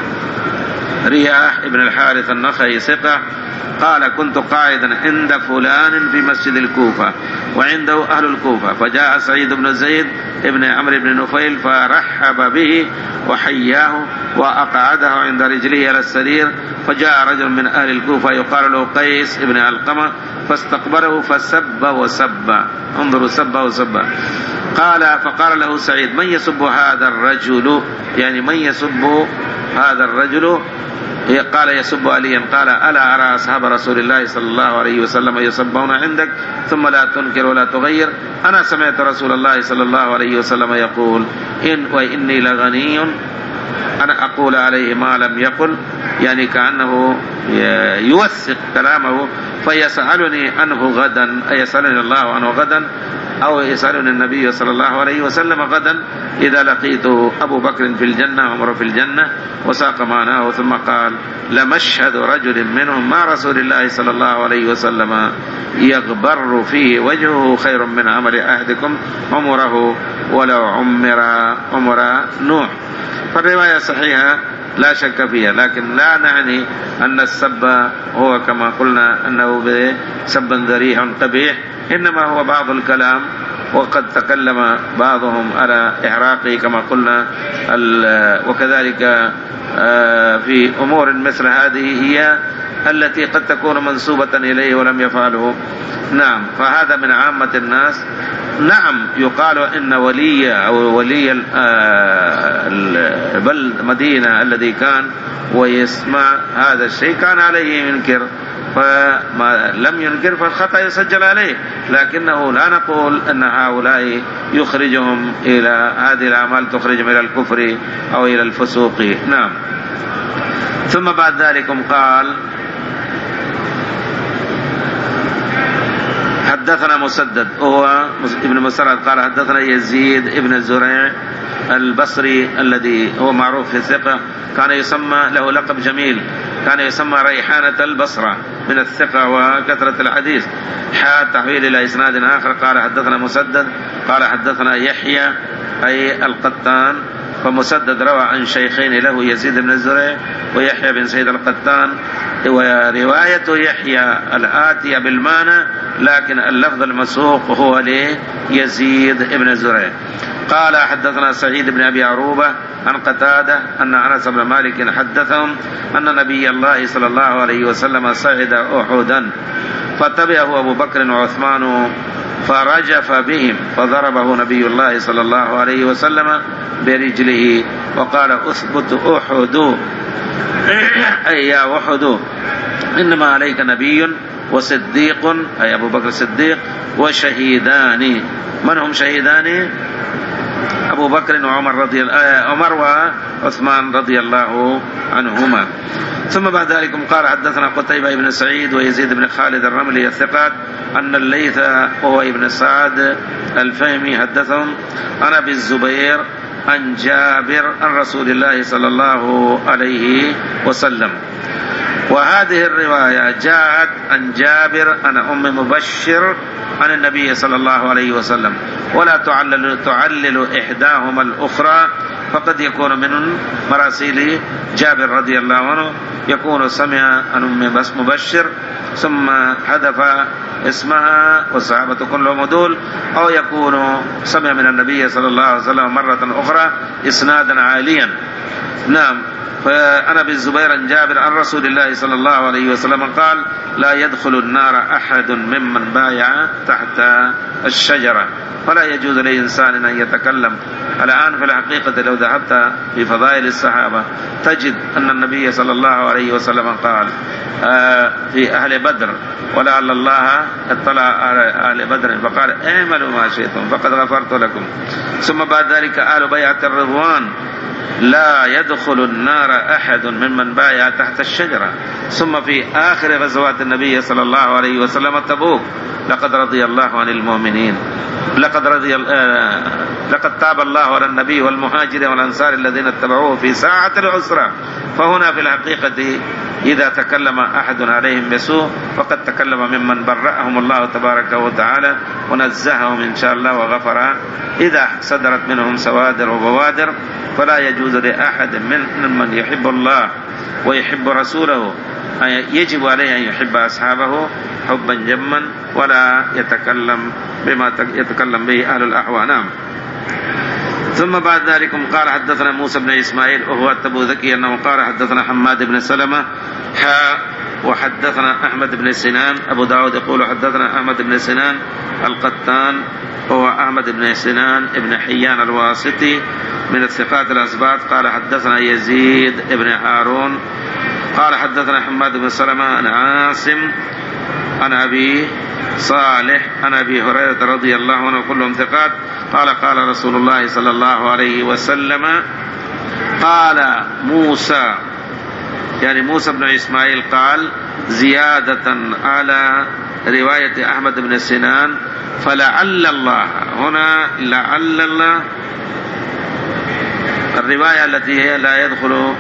رياح ابن الحارث النخعي ثقة. قال كنت قاعدا عند فلان في مسجد الكوفة وعنده أهل الكوفة، فجاء سعيد بن زيد ابن عمرو بن نفيل فرحب به وحياه وأقعده عند رجله على السرير، فجاء رجل من أهل الكوفة يقال له قيس ابن علقمة فاستقبله فسب وسب، انظروا سب وسب. قال فقال له سعيد من يسب هذا الرجل، يعني من يسب هذا الرجل؟ قال يسب عليا. قال ألا أرى أصحاب رسول الله صلى الله عليه وسلم يسبون عندك ثم لا تنكر ولا تغير؟ أنا سمعت رسول الله صلى الله عليه وسلم يقول وإني لغني أنا أقول عليه ما لم يقل، يعني كأنه يوثق كلامه، فيسألني عنه غدا، أي يسألني الله عنه غدا، أو يسألني النبي صلى الله عليه وسلم غدا إذا لقيته. أبو بكر في الجنة، عمر في الجنة، وساق معناه. ثم قال لمشهد رجل منهم مع رسول الله صلى الله عليه وسلم يغبر فيه وجهه خير من عمر أحدكم عمره ولو عمر نوح. فالرواية صحيحة لا شك فيها، لكن لا نعني أن السب هو كما قلنا أنه سب ذريع قبيح، إنما هو بعض الكلام، وقد تكلم بعضهم على إحراقه كما قلنا، وكذلك في أمور مثل هذه هي التي قد تكون منسوبة إليه ولم يفعله. نعم، فهذا من عامة الناس. نعم، يقال إن ولي أو ولي المدينة الذي كان ويسمع هذا الشيء كان عليه ينكر، فما لم ينكر فالخطأ يسجل عليه، لكنه لا نقول أن هؤلاء يخرجهم إلى هذه الأعمال تخرجهم إلى الكفر أو إلى الفسوق. نعم. ثم بعد ذلك قال حدثنا مسدد هو ابن مسرد قال حدثنا يزيد ابن زريع البصري الذي هو معروف في الثقة، كان يسمى له لقب جميل، كان يسمى ريحانة البصرة من الثقة وكثرة الحديث. تحويل إلى إسناد آخر قال حدثنا مسدد قال حدثنا يحيى أي القطان، فمسدد روى عن شيخين له يزيد بن الزريع ويحيى بن سيد القطان، ورواية يحيى الآتية بالمعنى لكن اللفظ المسوق هو ليزيد بن الزريع. قال حدثنا سعيد بن أبي عروبة عن قتادة أن أنس بن مالك حدثهم أن نبي الله صلى الله عليه وسلم صعد أحدا فتبعه أبو بكر وعثمان فرجف بهم فضربه نبي الله صلى الله عليه وسلم برجله وقال أثبت أحد، أي يا أحد إنما عليك نبي وصديق، أي أبو بكر الصديق، وشهيدان من هم شهيدان؟ أبو بكر وعمر عمر وعثمان رضي الله عنهما. ثم بعد ذلك قال حدثنا قتيبة بن سعيد ويزيد بن خالد الرملي الثقات أن الليث وهو ابن سعد الفهمي حدثهم عن أبي الزبير عن جابر عن رسول الله صلى الله عليه وسلم. وهذه الرواية جاءت عن جابر عن أم مبشر عن النبي صلى الله عليه وسلم، ولا تعلل إحداهما الأخرى، فقد يكون من مراسيل جابر رضي الله عنه يكون سمع عن أم مبشر ثم حذف اسمها والصحابة كلهم دول، أو يكون سمع من النبي صلى الله عليه وسلم مرة أخرى إسنادا عاليا. نعم. فأنا بالزبير عن جابر عن رسول الله صلى الله عليه وسلم قال لا يدخل النار أحد ممن بايع تحت الشجرة، فلا يجوز لإنسان أن يتكلم. الآن في الحقيقة لو ذهبت في فضائل الصحابة تجد أن النبي صلى الله عليه وسلم قال في أهل بدر ولعل الله اطلع على أهل بدر فقال اعملوا ما شئتم فقد غفرت لكم. ثم بعد ذلك أهل بيعة الرضوان لا يدخل النار أحد ممن بايع تحت الشجرة. ثم في آخر غزوات النبي صلى الله عليه وسلم تبوك لقد رضي الله عن المؤمنين لقد تاب الله على النبي والمهاجرين والأنصار الذين اتبعوه في ساعة العسرة. فهنا في الحقيقة إذا تكلم أحد عليهم بسوء فقد تكلم ممن برأهم الله تبارك وتعالى ونزههم إن شاء الله وغفر إذا صدرت منهم سوادر وبوادر. فلا يجوز لأحد من يحب الله ويحب رسوله يجب عليه أن يحب أصحابه حبا جما ولا يتكلم بما يتكلم به أهل الأهواء. نعم. ثم بعد ذلك قال حدثنا موسى بن إسماعيل وهو التبوذكي أنه قال حدثنا حماد بن سلمة وحدثنا أحمد بن سنان. أبو داود يقول حدثنا أحمد بن سنان القطان وهو أحمد بن سنان ابن حيان الواسطي من الثقات الأسباط قال حدثنا يزيد ابن هارون قال حدثنا حماد بن سلمة عن عاصم عن أبي صالح عن أبي هريرة رضي الله عنه كلهم ثقات قال قال رسول الله صلى الله عليه وسلم قال موسى يعني موسى بن إسماعيل قال زيادة على رواية أحمد بن سنان فلعل الله. هنا لعل الله الرواية التي هي لا يدخل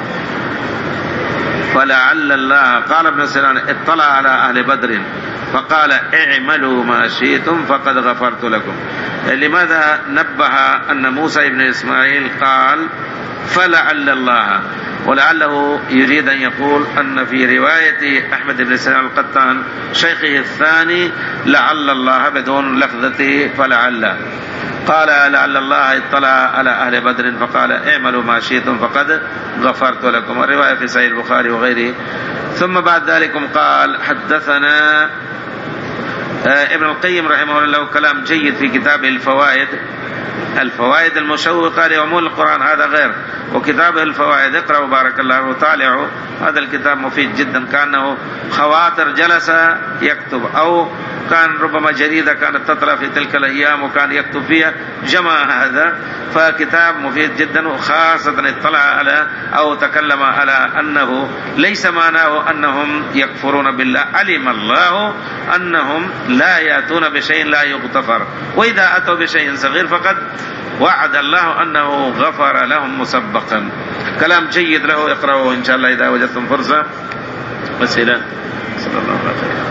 فلعل الله. قال ابن سنان اطلع على أهل بدر فقال اعملوا ما شئتم فقد غفرت لكم. لماذا نبه أن موسى بن إسماعيل قال فلعل الله؟ ولعله يريد أن يقول أن في رواية أحمد بن سنان القطان شيخه الثاني لعل الله بدون لفظته فلعل. قال لعل الله اطلع على أهل بدر فقال اعملوا ما شئتم فقد غفرت لكم. الرواية في صحيح البخاري وغيره. ثم بعد ذلك قال حدثنا ابن القيم رحمه الله كلام جيد في كتابه الفوائد المشوقة لعموم القرآن هذا غير، وكتابه الفوائد اقرأوا بارك الله وطالعوا. هذا الكتاب مفيد جدا كأنه خواطر جلس يكتب أو كان ربما جريدة كانت تطلع في تلك الأيام وكان يكتب فيها جمع هذا. فكتاب مفيد جدا وخاصة اطلع على أو تكلم على أنه ليس معناه أنهم يكفرون بالله. علم الله أنهم لا يأتون بشيء لا يغتفر، وإذا أتوا بشيء صغير فقد وعد الله أنه غفر لهم مسبقا. كلام جيد له اقرأوه إن شاء الله إذا وجدتم فرصة. وسيلة صلى الله عليه وسلم.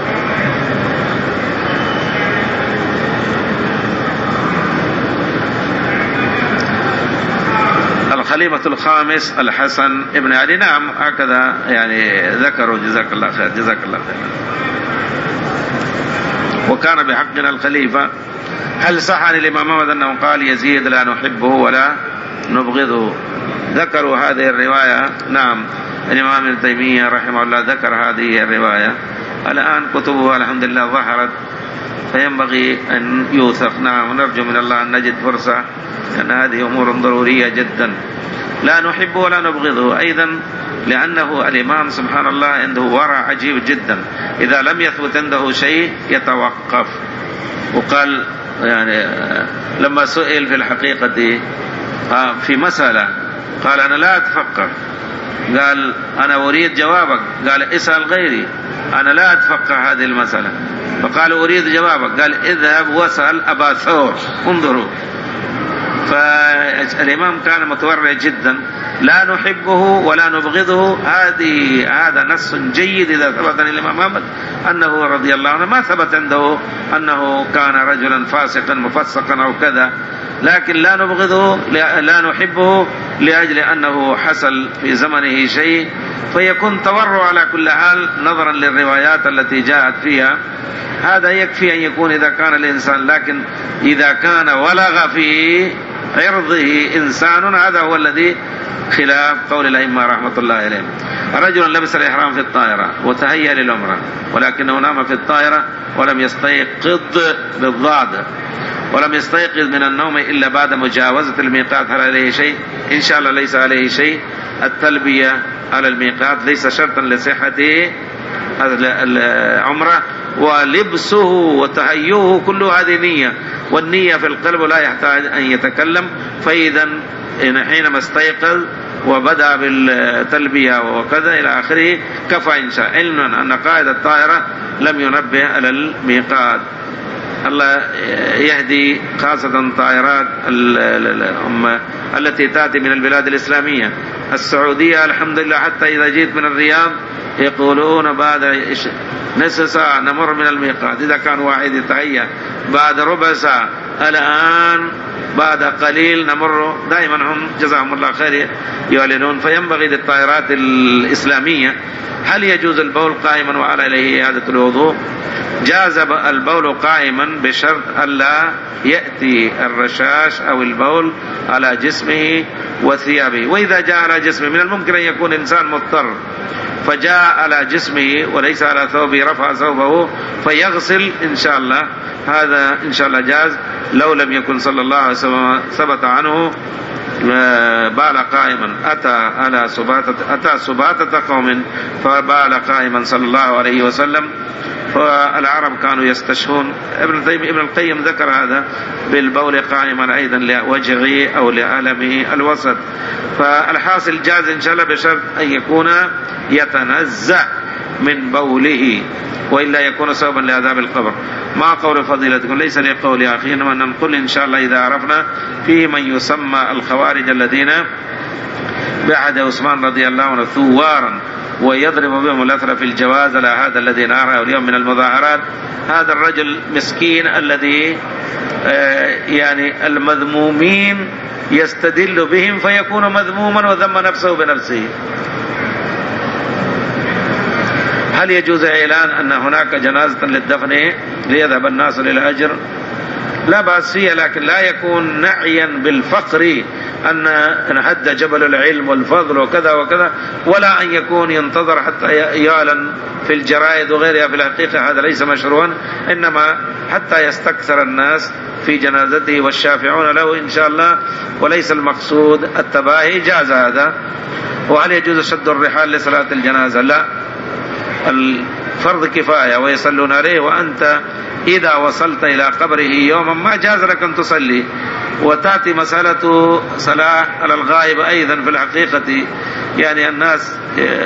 الخليفة الخامس الحسن ابن علي. نعم هكذا يعني ذكروا. جزاك الله خير جزاك الله خير. وكان بحقنا الخليفة. هل صح عن الإمام أحمد أنه قال يزيد لا نحبه ولا نبغضه؟ ذكروا هذه الرواية. نعم الإمام ابن تيمية رحمه الله ذكر هذه الرواية. الآن كتبه الحمد لله ظهرت فينبغي أن يوثق. نعم ونرجو من الله أن نجد فرصة لأن هذه أمور ضرورية جدا. لا نحبه ولا نبغضه أيضا لأنه الإمام سبحان الله عنده ورع عجيب جدا. إذا لم يثبت عنده شيء يتوقف. وقال يعني لما سئل في الحقيقة في مسألة قال أنا لا أتفقه، قال أنا أريد جوابك، قال اسأل غيري أنا لا أتفقه هذه المسألة، فقال أريد جوابك، قال اذهب واسأل أبا ثور انظروا. فالإمام كان متورع جدا، لا نحبه ولا نبغضه، هذا نص جيد إذا ثبت عن الإمام أحمد أنه رضي الله عنه، ما ثبت عنده أنه كان رجلا فاسقا مفسقا أو كذا، لكن لا نبغضه لا نحبه لأجل أنه حصل في زمنه شيء، فيكون تورع على كل حال نظرا للروايات التي جاءت فيها. هذا يكفي أن يكون إذا كان الإنسان، لكن إذا كان ولغ في عرضه إنسان هذا هو الذي خلاف قول الأئمة رحمة الله عليهم. رجل لبس الإحرام في الطائرة وتهيأ للعمرة ولكنه نام في الطائرة ولم يستيقظ بالضاد، ولم يستيقظ من النوم إلا بعد مجاوزة الميقات، هل عليه شيء؟ إن شاء الله ليس عليه شيء. التلبية على الميقات ليس شرطا لصحة العمرة، ولبسه وتهيئه كل هذه نية، والنية في القلب لا يحتاج أن يتكلم. فإذا حينما استيقظ وبدأ بالتلبية وكذا إلى آخره كفى إن شاء. علما أن قائد الطائرة لم ينبه على الميقات. الله يهدي خاصة طائرات التي تأتي من البلاد الإسلامية. السعودية الحمد لله حتى إذا جيت من الرياض يقولون بعد نصف ساعة نمر من الميقات، إذا كان واحد يتهيأ بعد ربع ساعة، الآن بعد قليل نمر. دائما هم جزاهم الله خير يعلنون. فينبغي للطائرات الإسلامية، هل يجوز البول قائما وعلى إليه إعادة الوضوء؟ جاز البول قائما بشرط ألا يأتي الرشاش أو البول على جسمه وثيابه. وإذا جاء على جسمه من الممكن أن يكون إنسان مضطر فجاء على جسمه وليس على ثوبه، رفع ثوبه فيغسل إن شاء الله، هذا إن شاء الله جاز. لو لم يكن صلى الله عليه وسلم ثبت عنه بال قائما، أتى سباتة قوم فبال قائما صلى الله عليه وسلم. فالعرب كانوا يستشهون. ابن القيم ذكر هذا بالبول قائما أيضا لوجهه أو لألمه الوسط. فالحاصل جاز إن شاء الله بشرط أن يكون يتنزع من بوله، وإلا يكون سببا لعذاب القبر. ما قول فضيلتكم؟ ليس لي قول يا أخي، إنما نقول إن شاء الله إذا عرفنا في من يسمى الخوارج الذين بعد عثمان رضي الله عنه ثوارا ويضرب بهم الأثر في الجواز على هذا الذي نراه اليوم من المظاهرات. هذا الرجل مسكين الذي يعني المذمومين يستدل بهم فيكون مذموما وذم نفسه بنفسه. هل يجوز إعلان أن هناك جنازة للدفن ليذهب الناس للأجر؟ لا بأس فيه، لكن لا يكون نعيا بالفقر أن نهد جبل العلم والفضل وكذا وكذا، ولا أن يكون ينتظر حتى يعلن في الجرائد وغيرها. في الحقيقة هذا ليس مشروعا، إنما حتى يستكثر الناس في جنازته والشافعون له إن شاء الله، وليس المقصود التباهي. جاز هذا. وهل يجوز شد الرحال لصلاة الجنازة؟ لا، الفرض كفاية ويصلون عليه، وأنت إذا وصلت إلى قبره يوما ما جاز لك أن تصلي. وتأتي مسألة صلاة على الغائب أيضا في الحقيقة، يعني الناس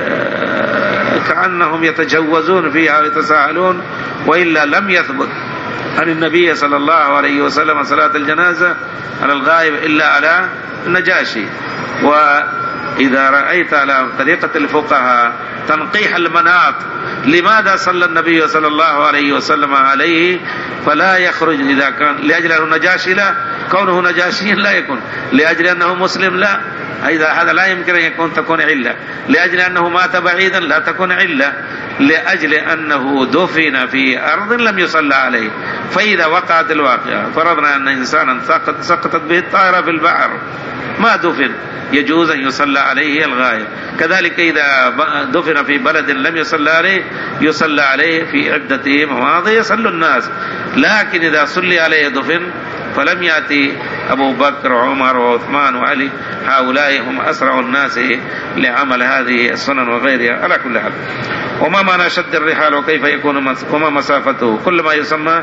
كأنهم يتجوزون فيها ويتساهلون، وإلا لم يثبت عن النبي صلى الله عليه وسلم صلاة الجنازة على الغائب إلا على النجاشي. وإذا رأيت على طريقة الفقهاء تنقيح المناط، لماذا صلى النبي صلى الله عليه وسلم عليه فلا يخرج؟ إذا كان لأجل أنه نجاشي لا، كونه نجاشي لا يكون، لأجل أنه مسلم لا، إذا هذا لا يمكن أن تكون علة. لأجل أنه مات بعيدا لا تكون علة. لأجل أنه دفن في أرض لم يصلى عليه. فإذا وقعت الواقعة، فرضنا أن إنسانا سقطت به الطائرة في البحر ما دفن، يجوز أن يصلى عليه الغائب. كذلك إذا دفن في بلد لم يصلى عليه يصلى عليه في عدة مواضع يصلى الناس. لكن إذا صلي عليه دفن فلم يأتي أبو بكر وعمر وعثمان وعلي، هؤلاء هم أسرع الناس لعمل هذه السنن وغيرها. على كل حال، وما معنى شد الرحال وكيف يكون وما مسافته؟ كل ما يسمى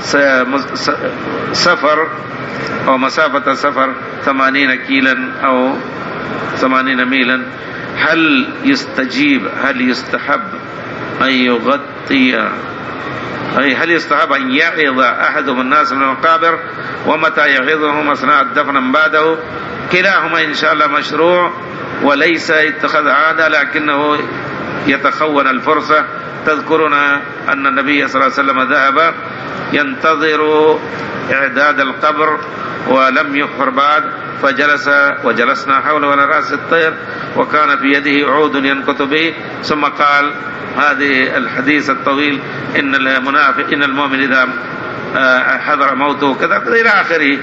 سفر أو مسافة سفر 80 كيلا أو 80 ميلا، هل يستجيب، هل يستحب أن يغطي، هل يستحب أن يعظ أحدهم الناس من المقابر، ومتى يعظهم أثناء الدفن بعده؟ كلاهما إن شاء الله مشروع وليس اتخذ عادة، لكنه يتخون الفرصة. تذكرون أن النبي صلى الله عليه وسلم ذهب ينتظر إعداد القبر ولم يحفر بعد، فجلس وجلسنا حوله على رأس الطير وكان في يده عود ينكت به، ثم قال هذه الحديث الطويل: إن المنافق إن المؤمن إذا حضر موته كذا إلى آخره.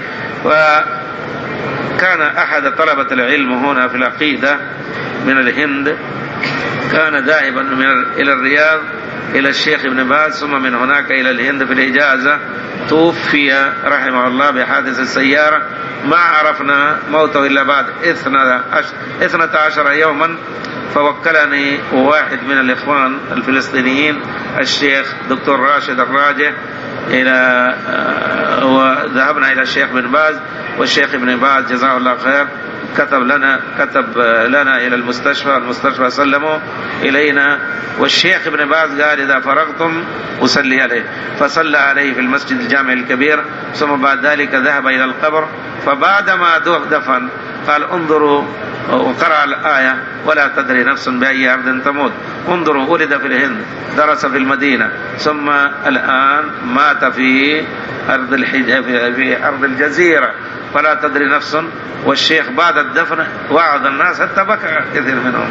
وكان أحد طلبة العلم هنا في العقيدة من الهند كان ذاهبا إلى الرياض إلى الشيخ ابن باز، ثم من هناك إلى الهند في الإجازة. توفي رحمه الله بحادث السيارة، ما عرفنا موته إلا بعد 12 يوما. فوكلني واحد من الإخوان الفلسطينيين الشيخ دكتور راشد الراجح وذهبنا إلى الشيخ بن باز، والشيخ ابن باز جزاه الله خير كتب لنا إلى المستشفى، المستشفى سلموا إلينا، والشيخ ابن باز قال: إذا فرغتم أصلي عليه، فصلى عليه في المسجد الجامع الكبير. ثم بعد ذلك ذهب إلى القبر، فبعدما دفن قال: انظروا، وقرأ الآية: ولا تدري نفس بأي أرض تموت. انظروا، ولد في الهند، درس في المدينة، ثم الآن مات في أرض الجزيرة، فلا تدري نفس. والشيخ بعد الدفن وعظ الناس حتى بكى كثير منهم،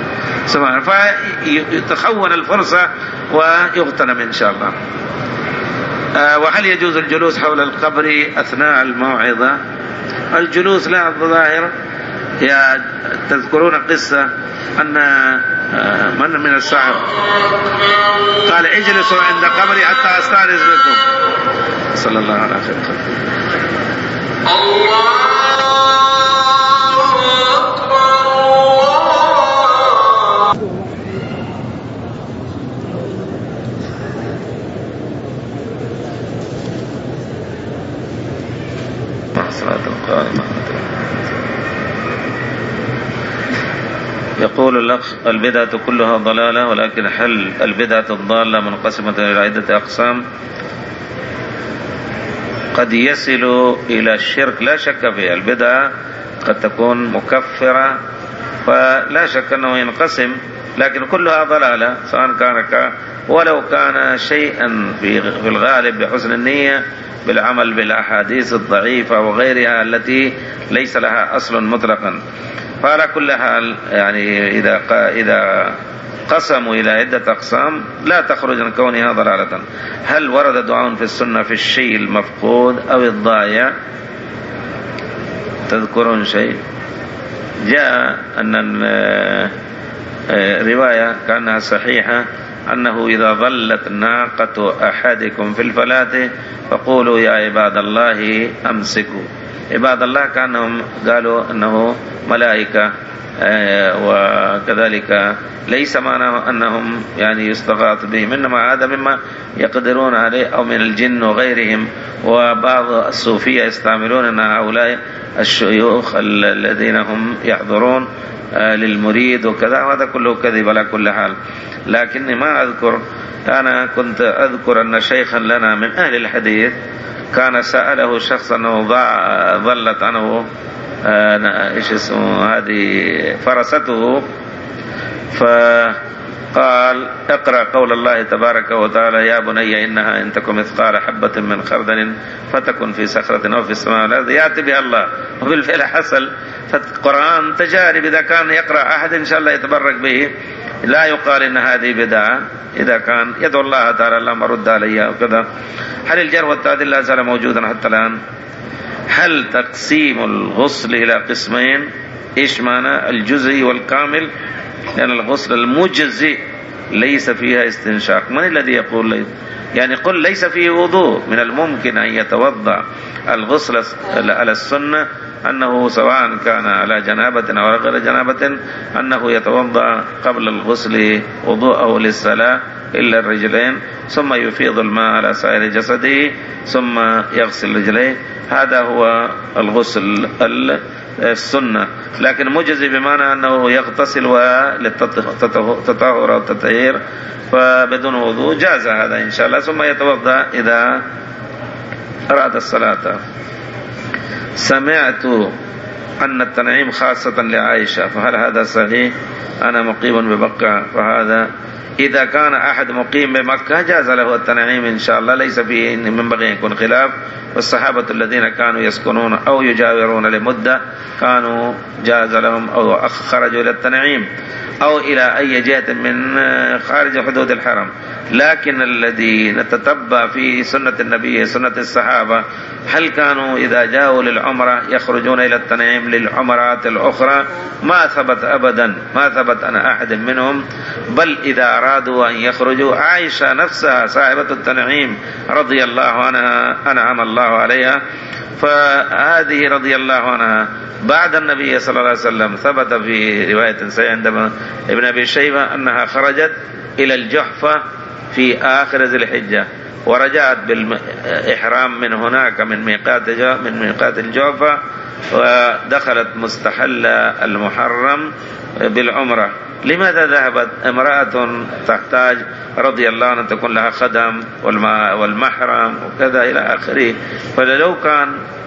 فيتخون الفرصة ويغتنم إن شاء الله. وهل يجوز الجلوس حول القبر أثناء الموعظة؟ الجلوس لا ظاهر. تذكرون قصة أن من الصحابة قال: اجلسوا عند قبري حتى أستأنس بكم. صلى الله عليه وسلم. الله يقول الأخ: البدعة كلها ضلالة، ولكن هل البدعة الضالة منقسمة إلى عدة أقسام؟ قد يصل إلى الشرك، لا شك فيه. البدعة قد تكون مكفرة، فلا شك أنه ينقسم، لكن كلها ضلالة، سواء كان ولو كان شيئا في الغالب بحسن النية بالعمل بالأحاديث الضعيفة وغيرها التي ليس لها أصل مطلقا. فعلى كل حال يعني إذا قسموا إلى عدة أقسام لا تخرج من كونها ضلالة. هل ورد دعاء في السنة في الشيء المفقود أو الضائع؟ تذكرون شيء؟ جاء أن رواية كانها صحيحة أنه إذا ظلت ناقة أحدكم في الفلاة فقولوا: يا عباد الله أمسكوا. عباد الله كانهم قالوا أنه ملائكة، وكذلك ليس معنى أنهم يعني يستغاث بهم، إنما هذا مما يقدرون عليه أو من الجن وغيرهم. وبعض الصوفية يستعملون أن هؤلاء الشيوخ الذين هم يحضرون للمريد وكذا، وهذا كله كذب على كل حال. لكني ما أذكر، أنا كنت أذكر أن شيخا لنا من أهل الحديث كان سأله شخص أنه ظلت عنه إيش اسمه هذه فرسته، فقال: اقرأ قول الله تبارك وتعالى: يا بني إنها إن تكن مثقال حبة من خردل فتكن في صخرة أو في السماء والأرض يأتي بها الله. وبالفعل حصل. فالقرآن تجارب، إذا كان يقرأ أحد إن شاء الله يتبرك به، لا يقال إن هذه بدعة. إذا كان يدعو الله تعالى: اللهم رد علي وكذا. هل الجرح والتعديل لا زال موجودا حتى الآن؟ هل تقسيم الغسل إلى قسمين؟ إيش معنى الجزئي والكامل؟ لأن الغسل المجزئ ليس فيها استنشاق. من الذي يقول يعني قل ليس فيه وضوء، من الممكن أن يتوضأ الغسل على السنة أنه سواء كان على جنابة أو غير جنابة أنه يتوضأ قبل الغسل وضوءه للصلاة إلا الرجلين، ثم يفيض الماء على سائر جسده ثم يغسل رجليه. هذا هو الغسل السنة. لكن مجزي بمعنى أنه يغتسل للتطهر أو التطهير فبدون وضوء جاز هذا إن شاء الله، ثم يتوضأ إذا أراد الصلاة. سمعت أن التنعيم خاصة لعائشة، فهل هذا صحيح؟ أنا مقيم بمكة، فهذا إذا كان أحد مقيم بمكة جاز له التنعيم إن شاء الله، ليس فيه من بغي يكون خلاف. والصحابة الذين كانوا يسكنون أو يجاورون لمدة كانوا جاز لهم أو خرجوا إلى التنعيم أو إلى أي جهة من خارج حدود الحرم. لكن الذي نتتبع في سنة النبي سنة الصحابة، هل كانوا إذا جاءوا للعمرة يخرجون إلى التنعيم للعمرات الأخرى؟ ما ثبت أبدا، ما ثبت أن أحد منهم. بل إذا أرادوا أن يخرجوا، عائشة نفسها صاحبة التنعيم رضي الله عنها أنعم الله عليها، فهذه رضي الله عنها بعد النبي صلى الله عليه وسلم ثبت في رواية صحيحة عند ابن أبي شيبة أنها خرجت إلى الجحفة في آخر ذي الحجة، ورجعت بالإحرام من هناك من ميقات الجحفة، ودخلت مستحل المحرم بالعمرة. لماذا ذهبت امرأة تحتاج رضي الله عنها تكون لها خدم والمحرم وكذا إلى آخره؟ فلو كان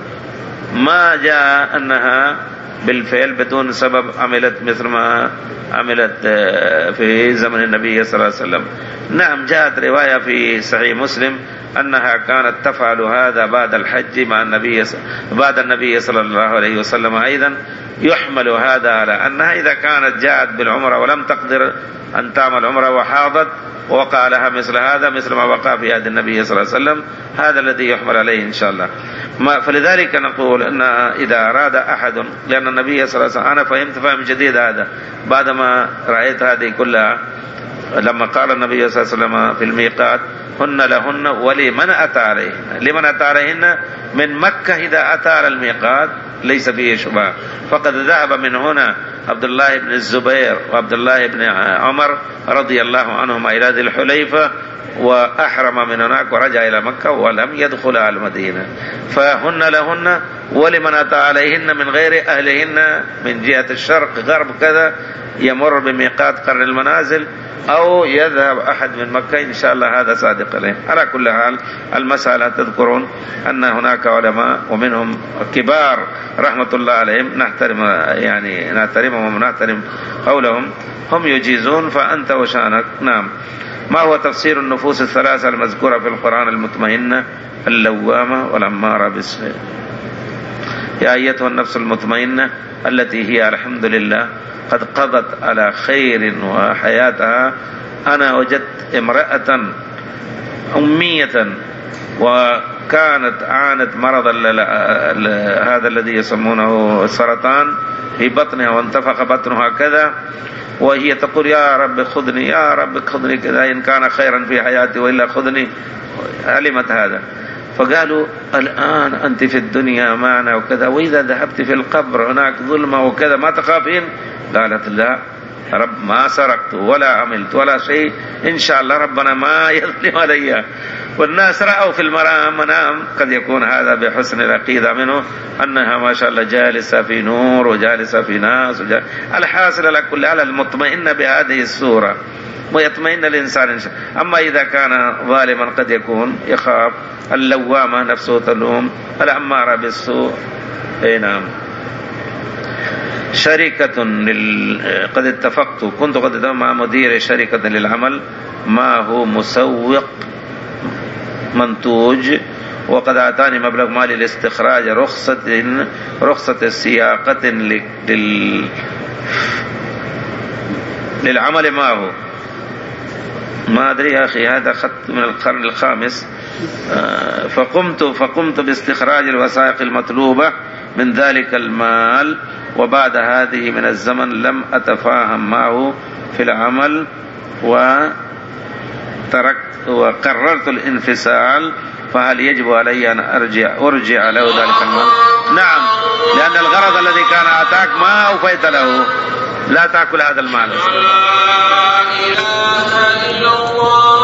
ما جاء أنها بالفعل بدون سبب عملت مثل ما عملت في زمن النبي صلى الله عليه وسلم. نعم جاءت رواية في صحيح مسلم أنها كانت تفعل هذا بعد الحج مع بعد النبي صلى الله عليه وسلم. أيضا يحمل هذا على أنها إذا كانت جاءت بالعمرة ولم تقدر أن تعمل عمرة وحاضت وقع لها مثل هذا، مثل ما وقع في عهد النبي صلى الله عليه وسلم، هذا الذي يحمل عليه إن شاء الله. فلذلك نقول أن إذا أراد أحد، لأن النبي صلى الله عليه وسلم، أنا فهمت فهم جديد هذا بعدما رأيت هذه كلها، لما قال النبي صلى الله عليه وسلم في الميقات هن لهن ولمن أتى عليهن. لمن أتى عليهن من مكة إذا أتى على الميقات ليس فيه شبهة. فقد ذهب من هنا عبد الله بن الزبير وعبد الله بن عمر رضي الله عنهما إلى ذي الحليفة وأحرم من هناك ورجع إلى مكة ولم يدخل على المدينة. فهن لهن ولمن أتى عليهن من غير أهلهن من جهة الشرق غرب كذا يمر بميقات قرن المنازل أو يذهب أحد من مكة إن شاء الله، هذا صادق عليه. على كل حال المسألة تذكرون أن هناك علماء ومنهم كبار رحمة الله عليهم نحترمهم ونحترم قولهم، هم يجيزون فأنت وشانك. نعم. ما هو تفسير النفوس الثلاثة المذكورة في القرآن المطمئنة اللوامة والأمارة بالسوء؟ يا أيتها النفس المطمئنة التي هي الحمد لله قد قضت على خير وحياتها. أنا وجدت امرأة أمية وكانت عانت مرض هذا الذي يسمونه السرطان في بطنها وانتفخ بطنها كذا، وهي تقول يا رب خذني يا رب خذني كذا إن كان خيرا في حياتي وإلا خذني. علمت هذا فقالوا الآن أنت في الدنيا معنا وكذا، وإذا ذهبت في القبر هناك ظلمة وكذا ما تخافين؟ قالت لا رب ما سرقت ولا عملت ولا شيء، إن شاء الله ربنا ما يظلم علي. والناس رأوا في المنام قد يكون هذا بحسن العقيدة منه أنها ما شاء الله جالسة في نور وجالسة في ناس الحاصل على كل حال المطمئنة بهذه الصورة ويطمئن الإنسان إن شاء. أما إذا كان ظالما قد يكون يخاف. اللوامة نفسه تلوم، الأمارة بالسوء. نعم. شركة قد اتفقت كنت قد اتفقت مع مدير شركة للعمل ما هو مسوق منتوج، وقد أعطاني مبلغ مالي لاستخراج رخصة السياقة للعمل معه. ما أدري يا أخي هذا خط من القرن الخامس. فقمت باستخراج الوثائق المطلوبة من ذلك المال، وبعد هذه من الزمن لم أتفاهم معه في العمل وقررت الانفصال، فهل يجب علي أن أرجع له ذلك المال؟ نعم، لأن الغرض الذي كان أعطاك ما أوفيت له، لا تأكل هذا المال.